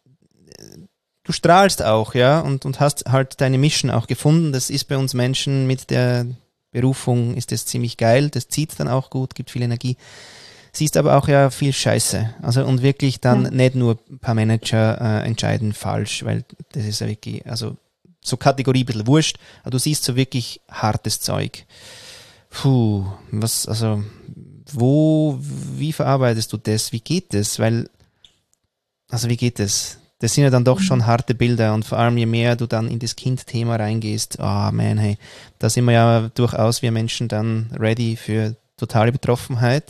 du strahlst auch, ja, und, und hast halt deine Mission auch gefunden. Das ist bei uns Menschen mit der Berufung, ist das ziemlich geil, das zieht dann auch gut, gibt viel Energie. Siehst aber auch ja viel Scheiße, also und wirklich dann ja. Nicht nur ein paar Manager äh, entscheiden falsch, weil das ist ja wirklich, also so Kategorie ein bisschen wurscht, aber du siehst so wirklich hartes Zeug. Puh, was, also, wo, wie verarbeitest du das? Wie geht das? Weil, also wie geht das? Das sind ja dann doch schon harte Bilder und vor allem je mehr du dann in das Kind-Thema reingehst, ah, oh man, hey, da sind wir ja durchaus wir Menschen dann ready für totale Betroffenheit.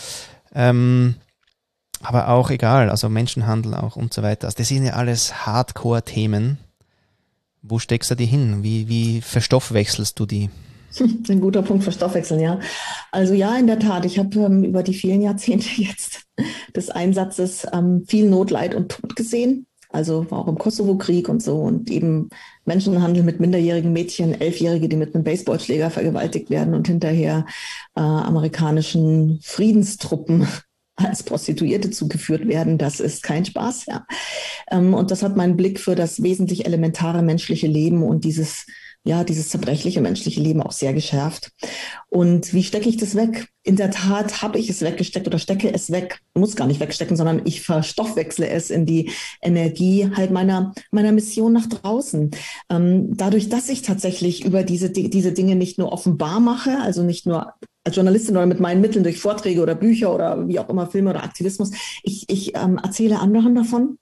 Ähm, aber auch egal, also Menschenhandel auch und so weiter. Also das sind ja alles Hardcore-Themen. Wo steckst du die hin? Wie, wie verstoffwechselst du die? Ein guter Punkt, verstoffwechseln, ja. Also ja, in der Tat, ich habe ähm, über die vielen Jahrzehnte jetzt des Einsatzes ähm, viel Not, Leid und Tod gesehen. Also auch im Kosovo-Krieg und so und eben Menschenhandel mit minderjährigen Mädchen, Elfjährige, die mit einem Baseballschläger vergewaltigt werden und hinterher äh, amerikanischen Friedenstruppen als Prostituierte zugeführt werden. Das ist kein Spaß, ja. Ähm, und das hat meinen Blick für das wesentlich elementare menschliche Leben und dieses, ja, dieses zerbrechliche menschliche Leben auch sehr geschärft. Und wie stecke ich das weg? In der Tat habe ich es weggesteckt oder stecke es weg. Ich muss gar nicht wegstecken, sondern ich verstoffwechsle es in die Energie halt meiner, meiner Mission nach draußen. Ähm, dadurch, dass ich tatsächlich über diese, diese Dinge nicht nur offenbar mache, also nicht nur als Journalistin oder mit meinen Mitteln durch Vorträge oder Bücher oder wie auch immer, Filme oder Aktivismus, ich, ich ähm, erzähle anderen davon.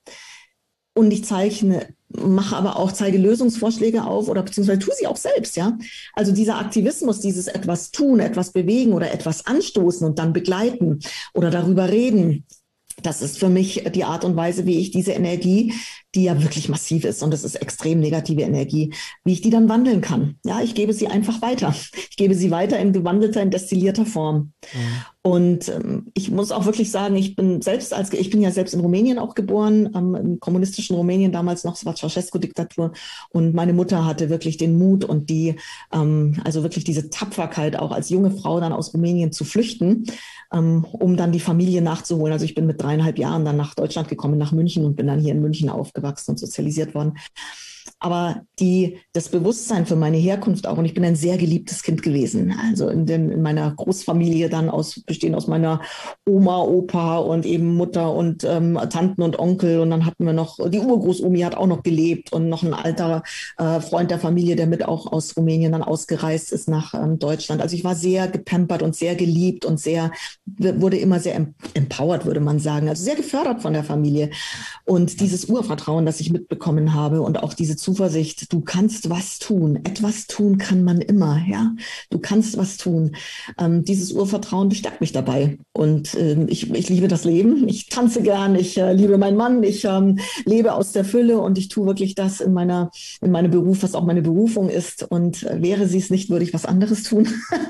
Und ich zeichne, mache aber auch, zeige Lösungsvorschläge auf oder beziehungsweise tue sie auch selbst, ja. Also dieser Aktivismus, dieses etwas tun, etwas bewegen oder etwas anstoßen und dann begleiten oder darüber reden, das ist für mich die Art und Weise, wie ich diese Energie, die ja wirklich massiv ist und das ist extrem negative Energie, wie ich die dann wandeln kann. Ja, ich gebe sie einfach weiter. Ich gebe sie weiter in gewandelter, in destillierter Form. Mhm. Und ähm, ich muss auch wirklich sagen, ich bin selbst als, ich bin ja selbst in Rumänien auch geboren, ähm, im kommunistischen Rumänien damals noch, es war Ceausescu-Diktatur und meine Mutter hatte wirklich den Mut und die, ähm, also wirklich diese Tapferkeit auch als junge Frau dann aus Rumänien zu flüchten, ähm, um dann die Familie nachzuholen. Also ich bin mit dreieinhalb Jahren dann nach Deutschland gekommen, nach München und bin dann hier in München aufgewachsen und sozialisiert worden. Aber die, das Bewusstsein für meine Herkunft auch, und ich bin ein sehr geliebtes Kind gewesen, also in, dem, in meiner Großfamilie dann aus, bestehend aus meiner Oma, Opa und eben Mutter und ähm, Tanten und Onkel und dann hatten wir noch, die Urgroßomi hat auch noch gelebt und noch ein alter äh, Freund der Familie, der mit auch aus Rumänien dann ausgereist ist nach ähm, Deutschland. Also ich war sehr gepampert und sehr geliebt und sehr, wurde immer sehr empowered, würde man sagen, also sehr gefördert von der Familie und dieses Urvertrauen, das ich mitbekommen habe und auch diese Zuversicht, du kannst was tun. Etwas tun kann man immer, ja. Du kannst was tun. Ähm, dieses Urvertrauen bestärkt mich dabei. Und ähm, ich, ich liebe das Leben. Ich tanze gern. Ich äh, liebe meinen Mann. Ich ähm, lebe aus der Fülle und ich tue wirklich das in meiner, in meinem Beruf, was auch meine Berufung ist. Und äh, wäre sie es nicht, würde ich was anderes tun.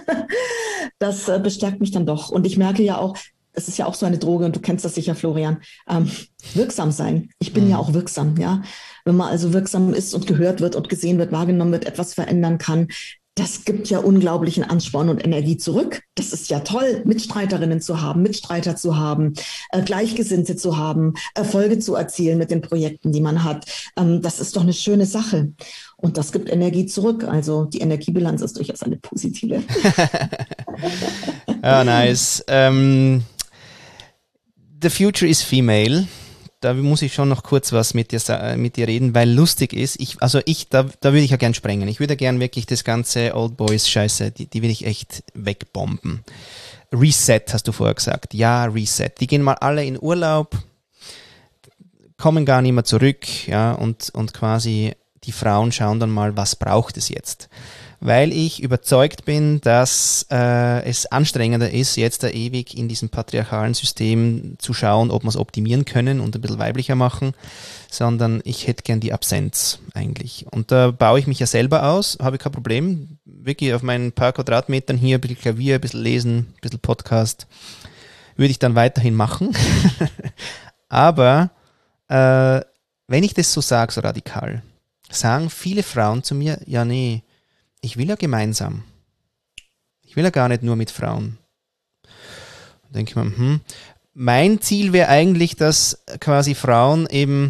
Das äh, bestärkt mich dann doch. Und ich merke ja auch, es ist ja auch so eine Droge und du kennst das sicher, Florian, ähm, wirksam sein. Ich bin mhm. ja auch wirksam, ja. Wenn man also wirksam ist und gehört wird und gesehen wird, wahrgenommen wird, etwas verändern kann, das gibt ja unglaublichen Ansporn und Energie zurück. Das ist ja toll, Mitstreiterinnen zu haben, Mitstreiter zu haben, äh, Gleichgesinnte zu haben, Erfolge zu erzielen mit den Projekten, die man hat. Ähm, das ist doch eine schöne Sache. Und das gibt Energie zurück. Also die Energiebilanz ist durchaus eine positive. Ja, nice. Um, the future is female. da muss ich schon noch kurz was mit dir, mit dir reden, weil lustig ist, ich, also ich, da, da würde ich ja gern sprengen. Ich würde gern wirklich das ganze Old Boys Scheiße, die, die will ich echt wegbomben. Reset, hast du vorher gesagt. Ja, Reset. Die gehen mal alle in Urlaub, kommen gar nicht mehr zurück, ja, und, und quasi die Frauen schauen dann mal, was braucht es jetzt? Weil ich überzeugt bin, dass äh, es anstrengender ist, jetzt da ewig in diesem patriarchalen System zu schauen, ob wir es optimieren können und ein bisschen weiblicher machen, sondern ich hätte gern die Absenz eigentlich. Und da baue ich mich ja selber aus, habe ich kein Problem. Wirklich auf meinen paar Quadratmetern hier ein bisschen Klavier, ein bisschen lesen, ein bisschen Podcast, würde ich dann weiterhin machen. Aber äh, wenn ich das so sage, so radikal, sagen viele Frauen zu mir, ja nee, ich will ja gemeinsam. Ich will ja gar nicht nur mit Frauen. Da denke ich mir, hm, mein Ziel wäre eigentlich, dass quasi Frauen eben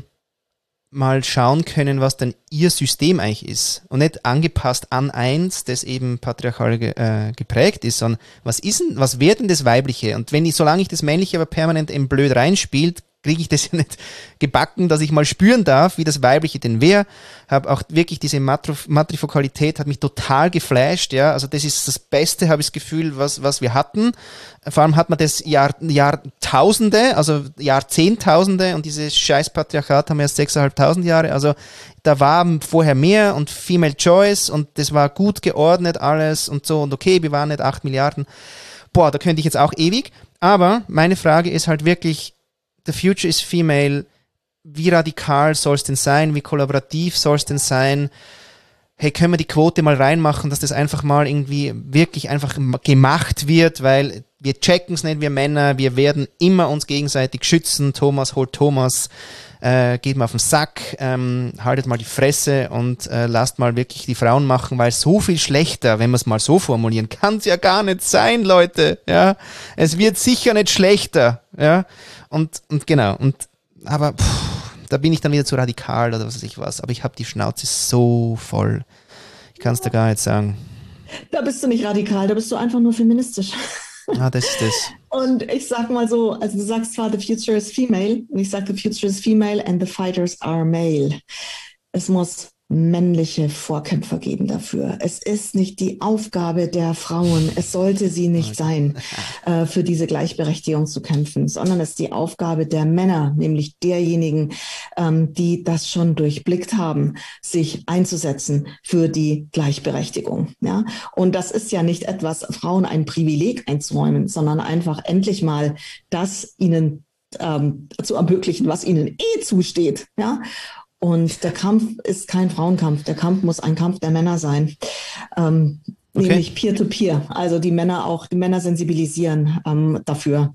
mal schauen können, was denn ihr System eigentlich ist. Und nicht angepasst an eins, das eben patriarchal ge, äh, geprägt ist, sondern was ist denn, was wäre denn das Weibliche? Und wenn ich, solange ich das Männliche aber permanent eben blöd reinspielt, kriege ich das ja nicht gebacken, dass ich mal spüren darf, wie das Weibliche denn wäre. Habe auch wirklich diese Matrif- Matrifokalität hat mich total geflasht, ja. Also das ist das Beste, habe ich das Gefühl, was, was wir hatten. Vor allem hat man das Jahr, Jahrtausende, also Jahrzehntausende und dieses scheiß Patriarchat haben wir erst sechstausendfünfhundert Jahre. Also da war vorher mehr und Female Choice und das war gut geordnet alles und so und okay, wir waren nicht acht Milliarden. Boah, da könnte ich jetzt auch ewig. Aber meine Frage ist halt wirklich, the future is female. Wie radikal soll es denn sein? Wie kollaborativ soll es denn sein? Hey, können wir die Quote mal reinmachen, dass das einfach mal irgendwie wirklich einfach gemacht wird, weil wir checken es nicht, wir Männer, wir werden immer uns gegenseitig schützen. Thomas holt Thomas, äh, geht mal auf den Sack, ähm, haltet mal die Fresse und äh, lasst mal wirklich die Frauen machen, weil so viel schlechter, wenn wir es mal so formulieren, kann es ja gar nicht sein, Leute. Ja, es wird sicher nicht schlechter. Ja. Und, und genau, und aber pff, da bin ich dann wieder zu radikal oder was weiß ich was, aber ich habe die Schnauze so voll. Ich kann es dir gar nicht sagen. Da bist du nicht radikal, da bist du einfach nur feministisch. Ah, das ist das. Und ich sag mal so, also du sagst zwar, the future is female, und ich sage, the future is female and the fighters are male. Es muss männliche Vorkämpfer geben dafür. Es ist nicht die Aufgabe der Frauen, es sollte sie nicht sein, äh, für diese Gleichberechtigung zu kämpfen, sondern es ist die Aufgabe der Männer, nämlich derjenigen, ähm, die das schon durchblickt haben, sich einzusetzen für die Gleichberechtigung. Ja? Und das ist ja nicht etwas, Frauen ein Privileg einzuräumen, sondern einfach endlich mal das ihnen ähm, zu ermöglichen, was ihnen eh zusteht. Ja? Und der Kampf ist kein Frauenkampf. Der Kampf muss ein Kampf der Männer sein, ähm, okay. Nämlich Peer-to-Peer. Also die Männer auch, die Männer sensibilisieren ähm, dafür.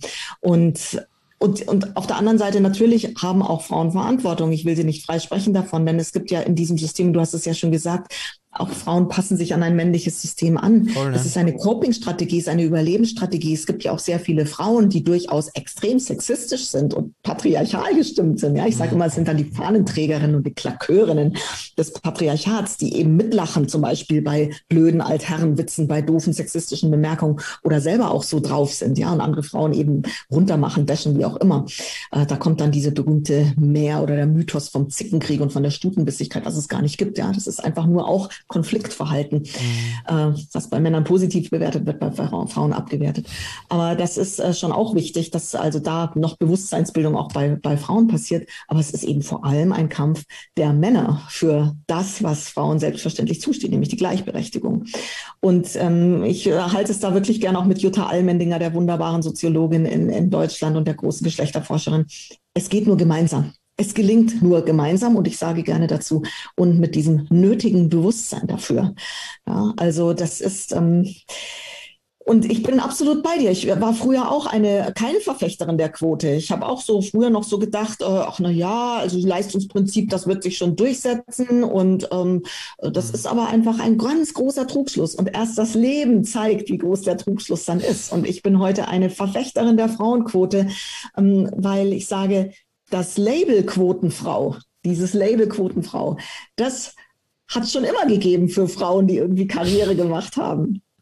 Und Und, und auf der anderen Seite natürlich haben auch Frauen Verantwortung. Ich will sie nicht freisprechen davon, denn es gibt ja in diesem System, du hast es ja schon gesagt, auch Frauen passen sich an ein männliches System an. Voll, ne? Es ist eine Coping-Strategie, es ist eine Überlebensstrategie. Es gibt ja auch sehr viele Frauen, die durchaus extrem sexistisch sind und patriarchal gestimmt sind. Ja, ich sage immer, es sind dann die Fahnenträgerinnen und die Klakörinnen des Patriarchats, die eben mitlachen, zum Beispiel bei blöden Altherrenwitzen, bei doofen sexistischen Bemerkungen oder selber auch so drauf sind. Ja, und andere Frauen eben runtermachen, bashen, wie auch immer. Äh, da kommt dann diese berühmte Mär oder der Mythos vom Zickenkrieg und von der Stutenbissigkeit, was es gar nicht gibt. Ja, das ist einfach nur auch Konfliktverhalten, mhm. äh, was bei Männern positiv bewertet wird, bei Frauen abgewertet. Aber das ist äh, schon auch wichtig, dass also da noch Bewusstseinsbildung auch bei, bei Frauen passiert. Aber es ist eben vor allem ein Kampf der Männer für das, was Frauen selbstverständlich zusteht, nämlich die Gleichberechtigung. Und ähm, ich äh, halte es da wirklich gerne auch mit Jutta Allmendinger, der wunderbaren Soziologin in, in Deutschland und der großen Geschlechterforscherin. Es geht nur gemeinsam. Es gelingt nur gemeinsam und ich sage gerne dazu und mit diesem nötigen Bewusstsein dafür. Ja, also das ist, ähm, und ich bin absolut bei dir. Ich war früher auch eine, keine Verfechterin der Quote. Ich habe auch so früher noch so gedacht, äh, ach na ja, also Leistungsprinzip, das wird sich schon durchsetzen und ähm, das ist aber einfach ein ganz großer Trugschluss und erst das Leben zeigt, wie groß der Trugschluss dann ist. Und ich bin heute eine Verfechterin der Frauenquote, ähm, weil ich sage, das Label Quotenfrau, dieses Label Quotenfrau, das hat es schon immer gegeben für Frauen, die irgendwie Karriere gemacht haben.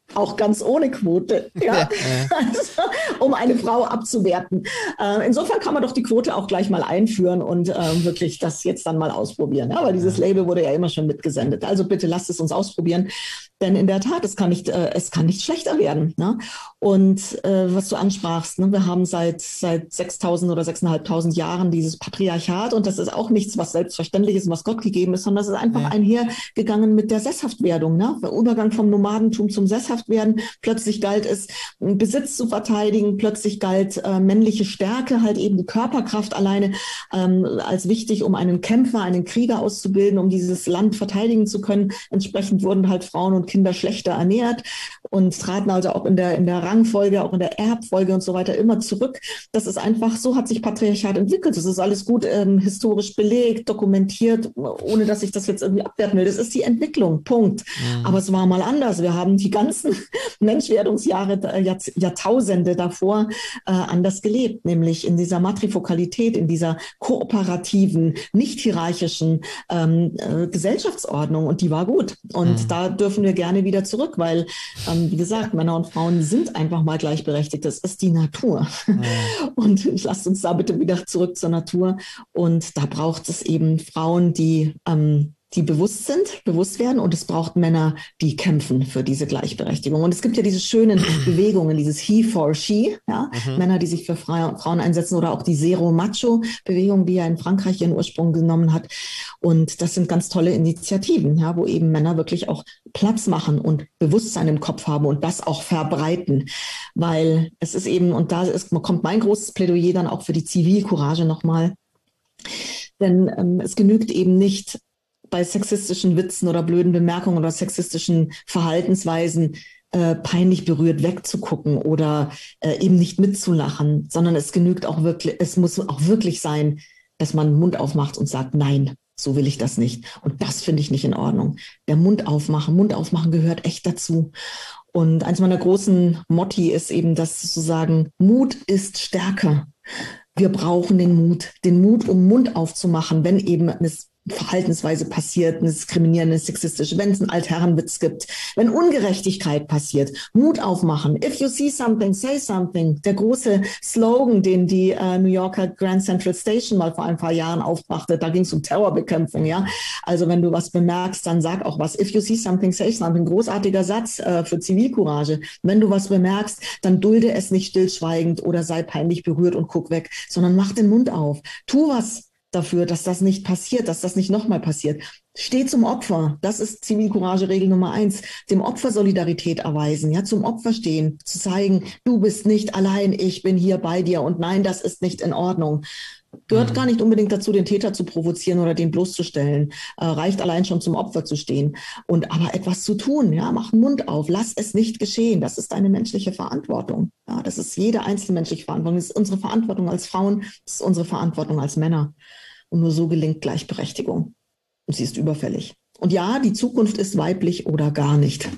auch ganz ohne Quote, ja, ja, ja. Also, um eine Frau abzuwerten. Äh, insofern kann man doch die Quote auch gleich mal einführen und äh, wirklich das jetzt dann mal ausprobieren. Ja, aber dieses Label wurde ja immer schon mitgesendet. Also bitte lasst es uns ausprobieren, denn in der Tat, es kann nicht, äh, es kann nicht schlechter werden. Ne? Und äh, was du ansprachst, ne, wir haben seit seit sechstausend oder sechstausendfünfhundert Jahren dieses Patriarchat und das ist auch nichts, was selbstverständlich ist, was Gott gegeben ist, sondern das ist einfach ja. einhergegangen mit der Sesshaftwerdung. Ne? Der Übergang vom Nomadentum zum Sesshaftwerden. Plötzlich galt es, Besitz zu verteidigen. Plötzlich galt äh, männliche Stärke, halt eben die Körperkraft alleine ähm, als wichtig, um einen Kämpfer, einen Krieger auszubilden, um dieses Land verteidigen zu können. Entsprechend wurden halt Frauen und Kinder schlechter ernährt und traten also auch in der, in der Rangfolge, auch in der Erbfolge und so weiter immer zurück. Das ist einfach, so hat sich Patriarchat entwickelt. Das ist alles gut ähm, historisch belegt, dokumentiert, ohne dass ich das jetzt irgendwie abwerten will. Das ist die Entwicklung, Punkt. Mhm. Aber es war mal anders. Wir haben die ganzen Menschwerdungsjahre, Jahr, Jahrtausende davor äh, anders gelebt, nämlich in dieser Matrifokalität, in dieser kooperativen, nicht hierarchischen ähm, äh, Gesellschaftsordnung und die war gut. Und mhm. da dürfen wir gerne wieder zurück, weil, ähm, wie gesagt, Männer und Frauen sind einfach mal gleichberechtigt. Das ist die Natur. Mhm. Und lasst uns da bitte wieder zurück zur Natur. Und da braucht es eben Frauen, die ähm, die bewusst sind, bewusst werden und es braucht Männer, die kämpfen für diese Gleichberechtigung. Und es gibt ja diese schönen Bewegungen, dieses He for She, ja, mhm. Männer, die sich für Frauen einsetzen oder auch die Zero-Macho-Bewegung, die ja in Frankreich ihren Ursprung genommen hat. Und das sind ganz tolle Initiativen, ja, wo eben Männer wirklich auch Platz machen und Bewusstsein im Kopf haben und das auch verbreiten. Weil es ist eben, und da ist, kommt mein großes Plädoyer dann auch für die Zivilcourage nochmal. Denn ähm, es genügt eben nicht, bei sexistischen Witzen oder blöden Bemerkungen oder sexistischen Verhaltensweisen äh, peinlich berührt wegzugucken oder äh, eben nicht mitzulachen, sondern es genügt auch wirklich, es muss auch wirklich sein, dass man den Mund aufmacht und sagt, nein, so will ich das nicht. Und das finde ich nicht in Ordnung. Der Mund aufmachen, Mund aufmachen gehört echt dazu. Und eins meiner großen Motti ist eben das zu sagen, Mut ist stärker. Wir brauchen den Mut, den Mut, um Mund aufzumachen, wenn eben es Verhaltensweise passiert, eine diskriminierende, sexistische, wenn es einen Altherrenwitz gibt, wenn Ungerechtigkeit passiert, Mut aufmachen. If you see something, say something. Der große Slogan, den die äh, New Yorker Grand Central Station mal vor ein paar Jahren aufbrachte, da ging es um Terrorbekämpfung, ja. Also wenn du was bemerkst, dann sag auch was. If you see something, say something. Großartiger Satz äh, für Zivilcourage. Wenn du was bemerkst, dann dulde es nicht stillschweigend oder sei peinlich berührt und guck weg, sondern mach den Mund auf. Tu was dafür, dass das nicht passiert, dass das nicht nochmal passiert. Steh zum Opfer. Das ist Zivilcourage-Regel Nummer eins. Dem Opfer Solidarität erweisen, ja, zum Opfer stehen, zu zeigen, du bist nicht allein, ich bin hier bei dir und nein, das ist nicht in Ordnung. Gehört mhm. gar nicht unbedingt dazu, den Täter zu provozieren oder den bloßzustellen. Äh, reicht allein schon zum Opfer zu stehen. Und aber etwas zu tun, ja, mach den Mund auf, lass es nicht geschehen. Das ist eine menschliche Verantwortung. Ja, das ist jede einzelne menschliche Verantwortung. Das ist unsere Verantwortung als Frauen, das ist unsere Verantwortung als Männer. Und nur so gelingt Gleichberechtigung. Und sie ist überfällig. Und ja, die Zukunft ist weiblich oder gar nicht.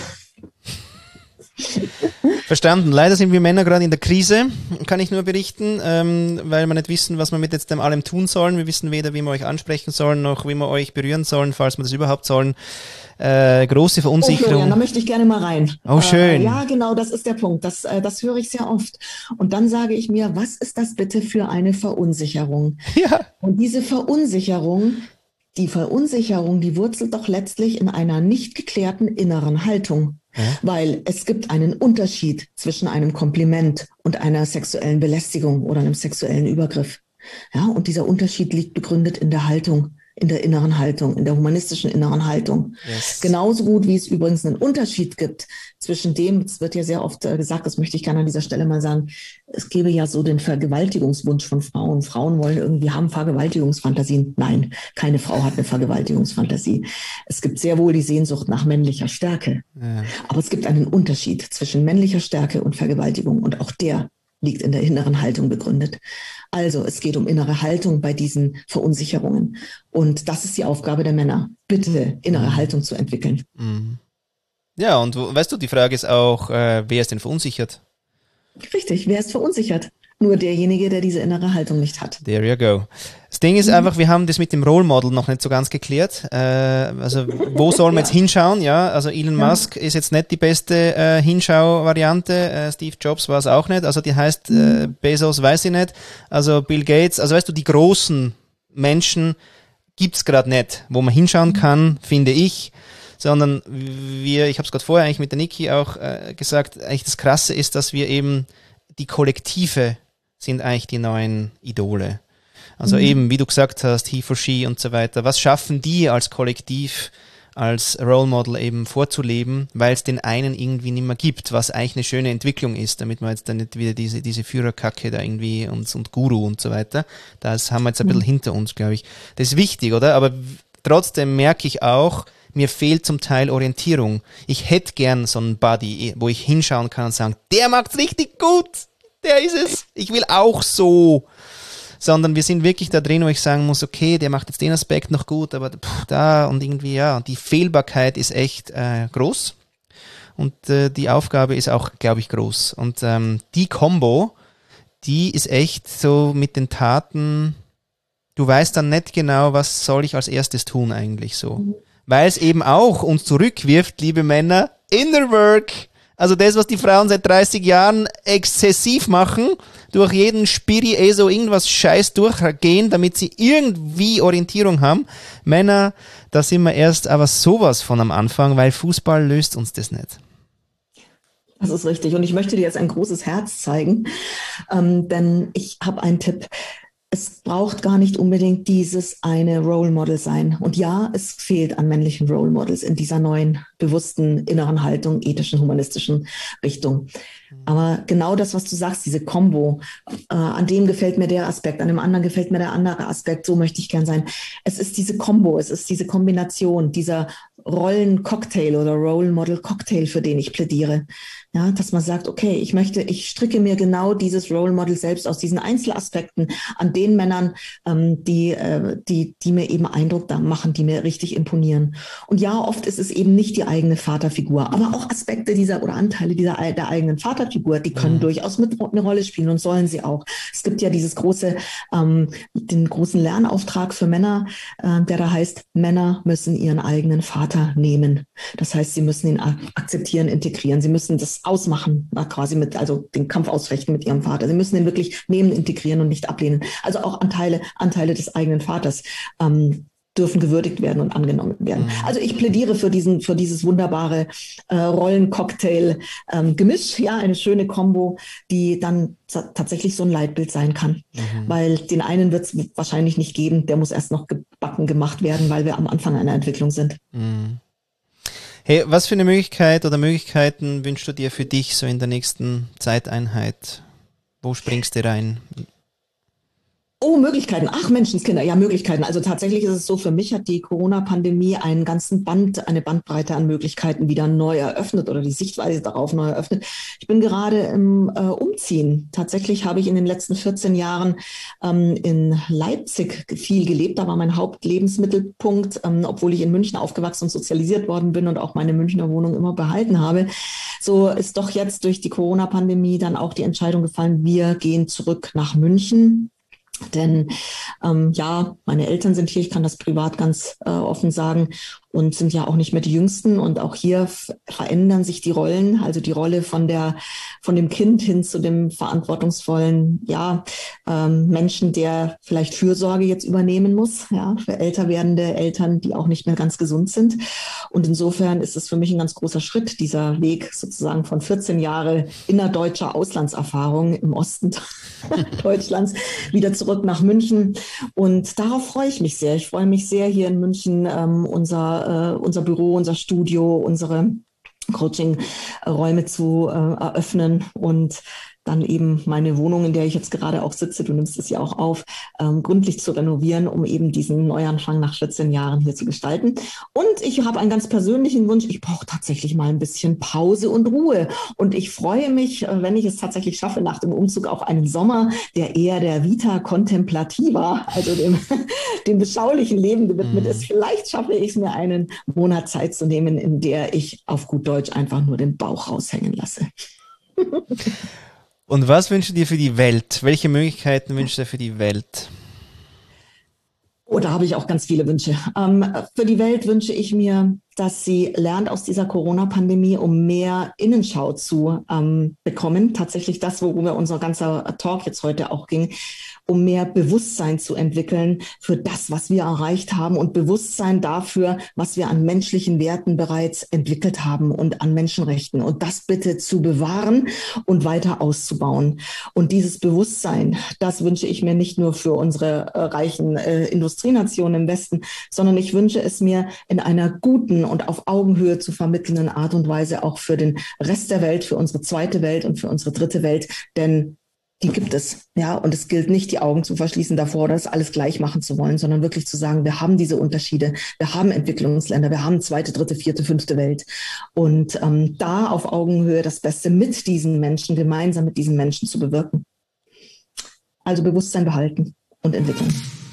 Verstanden. Leider sind wir Männer gerade in der Krise, kann ich nur berichten, ähm, weil wir nicht wissen, was wir mit jetzt dem allem tun sollen. Wir wissen weder, wie wir euch ansprechen sollen, noch wie wir euch berühren sollen, falls wir das überhaupt sollen. Äh, große Verunsicherung. Oh, Florian, da möchte ich gerne mal rein. Oh, schön. Äh, ja, genau, das ist der Punkt. Das, äh, das höre ich sehr oft. Und dann sage ich mir, was ist das bitte für eine Verunsicherung? Ja. Und diese Verunsicherung, die Verunsicherung, die wurzelt doch letztlich in einer nicht geklärten inneren Haltung. Ja. Weil es gibt einen Unterschied zwischen einem Kompliment und einer sexuellen Belästigung oder einem sexuellen Übergriff. Ja, und dieser Unterschied liegt begründet in der Haltung, in der inneren Haltung, in der humanistischen inneren Haltung. Yes. Genauso gut, wie es übrigens einen Unterschied gibt zwischen dem, es wird ja sehr oft gesagt, das möchte ich gerne an dieser Stelle mal sagen, es gäbe ja so den Vergewaltigungswunsch von Frauen. Frauen wollen irgendwie, haben Vergewaltigungsfantasien. Nein, keine Frau hat eine Vergewaltigungsfantasie. Es gibt sehr wohl die Sehnsucht nach männlicher Stärke. Ja. Aber es gibt einen Unterschied zwischen männlicher Stärke und Vergewaltigung und auch der liegt in der inneren Haltung begründet. Also es geht um innere Haltung bei diesen Verunsicherungen. Und das ist die Aufgabe der Männer, bitte innere mhm. Haltung zu entwickeln. Mhm. Ja, und weißt du, die Frage ist auch, äh, wer ist denn verunsichert? Richtig, wer ist verunsichert? Nur derjenige, der diese innere Haltung nicht hat. There you go. Das Ding ist einfach, wir haben das mit dem Role Model noch nicht so ganz geklärt. Äh, also wo soll man jetzt hinschauen? Ja, also Elon ja. Musk ist jetzt nicht die beste äh, Hinschau-Variante. Äh, Steve Jobs war es auch nicht. Also die heißt äh, Bezos, weiß ich nicht. Also Bill Gates. Also weißt du, die großen Menschen gibt's gerade nicht, wo man hinschauen kann, finde ich. Sondern wir, ich habe es gerade vorher eigentlich mit der Niki auch äh, gesagt, eigentlich das Krasse ist, dass wir eben die Kollektive sind eigentlich die neuen Idole. Also mhm. eben, wie du gesagt hast, he for she und so weiter. Was schaffen die als Kollektiv, als Role Model eben vorzuleben, weil es den einen irgendwie nicht mehr gibt, was eigentlich eine schöne Entwicklung ist, damit wir jetzt dann nicht wieder diese, diese Führerkacke da irgendwie und, und Guru und so weiter, das haben wir jetzt ein bisschen mhm. hinter uns, glaube ich. Das ist wichtig, oder? Aber trotzdem merke ich auch, mir fehlt zum Teil Orientierung. Ich hätte gern so einen Buddy, wo ich hinschauen kann und sagen, der macht's richtig gut, der ist es, ich will auch so. Sondern wir sind wirklich da drin, wo ich sagen muss, okay, der macht jetzt den Aspekt noch gut, aber pff, da und irgendwie, ja, die Fehlbarkeit ist echt äh, groß und äh, die Aufgabe ist auch, glaube ich, groß. Und ähm, die Kombo, die ist echt so mit den Taten, du weißt dann nicht genau, was soll ich als erstes tun eigentlich so. Mhm. Weil es eben auch uns zurückwirft, liebe Männer, Inner Work. Also das, was die Frauen seit dreißig Jahren exzessiv machen, durch jeden Spiri, ESO, irgendwas Scheiß durchgehen, damit sie irgendwie Orientierung haben. Männer, da sind wir erst aber sowas von am Anfang, weil Fußball löst uns das nicht. Das ist richtig. Und ich möchte dir jetzt ein großes Herz zeigen, ähm, denn ich habe einen Tipp. Es braucht gar nicht unbedingt dieses eine Role Model sein. Und ja, es fehlt an männlichen Role Models in dieser neuen, bewussten, inneren Haltung, ethischen, humanistischen Richtung. Aber genau das, was du sagst, diese Kombo, äh, an dem gefällt mir der Aspekt, an dem anderen gefällt mir der andere Aspekt, so möchte ich gern sein. Es ist diese Kombo, es ist diese Kombination, dieser Rollencocktail oder Role Model Cocktail, für den ich plädiere. Ja, dass man sagt, okay, ich möchte, ich stricke mir genau dieses Role Model selbst aus diesen Einzelaspekten an den Männern, ähm, die, äh, die, die mir eben Eindruck da machen, die mir richtig imponieren. Und ja, oft ist es eben nicht die eigene Vaterfigur, aber auch Aspekte dieser oder Anteile dieser der eigenen Vaterfigur, die können mhm. durchaus mit eine Rolle spielen und sollen sie auch. Es gibt ja dieses große, ähm, den großen Lernauftrag für Männer, äh, der da heißt, Männer müssen ihren eigenen Vater nehmen. Das heißt, sie müssen ihn akzeptieren, integrieren. Sie müssen das ausmachen, quasi mit, also den Kampf ausfechten mit ihrem Vater. Sie müssen ihn wirklich nehmen, integrieren und nicht ablehnen. Also auch Anteile, Anteile des eigenen Vaters ähm, dürfen gewürdigt werden und angenommen werden. Mhm. Also ich plädiere für diesen, für dieses wunderbare äh, Rollencocktail-Gemisch, ähm, ja, eine schöne Kombo, die dann t- tatsächlich so ein Leitbild sein kann. Mhm. Weil den einen wird es wahrscheinlich nicht geben, der muss erst noch gebacken gemacht werden, weil wir am Anfang einer Entwicklung sind. Mhm. Hey, was für eine Möglichkeit oder Möglichkeiten wünschst du dir für dich so in der nächsten Zeiteinheit? Wo springst du rein? Oh, Möglichkeiten. Ach, Menschenskinder. Ja, Möglichkeiten. Also tatsächlich ist es so, für mich hat die Corona-Pandemie einen ganzen Band, eine Bandbreite an Möglichkeiten wieder neu eröffnet oder die Sichtweise darauf neu eröffnet. Ich bin gerade im äh, Umziehen. Tatsächlich habe ich in den letzten vierzehn Jahren ähm, in Leipzig viel gelebt. Da war mein Hauptlebensmittelpunkt, ähm, obwohl ich in München aufgewachsen und sozialisiert worden bin und auch meine Münchner Wohnung immer behalten habe. So ist doch jetzt durch die Corona-Pandemie dann auch die Entscheidung gefallen, wir gehen zurück nach München. Denn ähm, ja, meine Eltern sind hier, ich kann das privat ganz äh, offen sagen, und sind ja auch nicht mehr die Jüngsten. Und auch hier f- verändern sich die Rollen, also die Rolle von der von dem Kind hin zu dem verantwortungsvollen ja ähm, Menschen, der vielleicht Fürsorge jetzt übernehmen muss, ja, für älter werdende Eltern, die auch nicht mehr ganz gesund sind. Und insofern ist es für mich ein ganz großer Schritt, dieser Weg sozusagen von vierzehn Jahre innerdeutscher Auslandserfahrung im Osten Deutschlands wieder zurück nach München. Und darauf freue ich mich sehr. Ich freue mich sehr, hier in München ähm, unser, äh, unser Büro, unser Studio, unsere Coaching-Räume zu äh, eröffnen und dann eben meine Wohnung, in der ich jetzt gerade auch sitze, du nimmst es ja auch auf, ähm, gründlich zu renovieren, um eben diesen Neuanfang nach vierzehn Jahren hier zu gestalten. Und ich habe einen ganz persönlichen Wunsch, ich brauche tatsächlich mal ein bisschen Pause und Ruhe. Und ich freue mich, wenn ich es tatsächlich schaffe, nach dem Umzug auch einen Sommer, der eher der Vita Contemplativa, also dem, dem beschaulichen Leben gewidmet mhm. ist. Vielleicht schaffe ich es mir, einen Monat Zeit zu nehmen, in der ich auf gut Deutsch einfach nur den Bauch raushängen lasse. Und was wünschst du dir für die Welt? Welche Möglichkeiten wünschst du dir für die Welt? Oh, da habe ich auch ganz viele Wünsche. Ähm, für die Welt wünsche ich mir, dass sie lernt aus dieser Corona-Pandemie, um mehr Innenschau zu ähm, bekommen. Tatsächlich das, worüber unser ganzer Talk jetzt heute auch ging, um mehr Bewusstsein zu entwickeln für das, was wir erreicht haben und Bewusstsein dafür, was wir an menschlichen Werten bereits entwickelt haben und an Menschenrechten. Und das bitte zu bewahren und weiter auszubauen. Und dieses Bewusstsein, das wünsche ich mir nicht nur für unsere äh, reichen äh, Industrienationen im Westen, sondern ich wünsche es mir in einer guten und auf Augenhöhe zu vermittelnden Art und Weise auch für den Rest der Welt, für unsere zweite Welt und für unsere dritte Welt. Denn die gibt es, ja, und es gilt nicht, die Augen zu verschließen davor oder das alles gleich machen zu wollen, sondern wirklich zu sagen, wir haben diese Unterschiede, wir haben Entwicklungsländer, wir haben zweite, dritte, vierte, fünfte Welt und ähm, da auf Augenhöhe das Beste mit diesen Menschen, gemeinsam mit diesen Menschen zu bewirken. Also Bewusstsein behalten und entwickeln.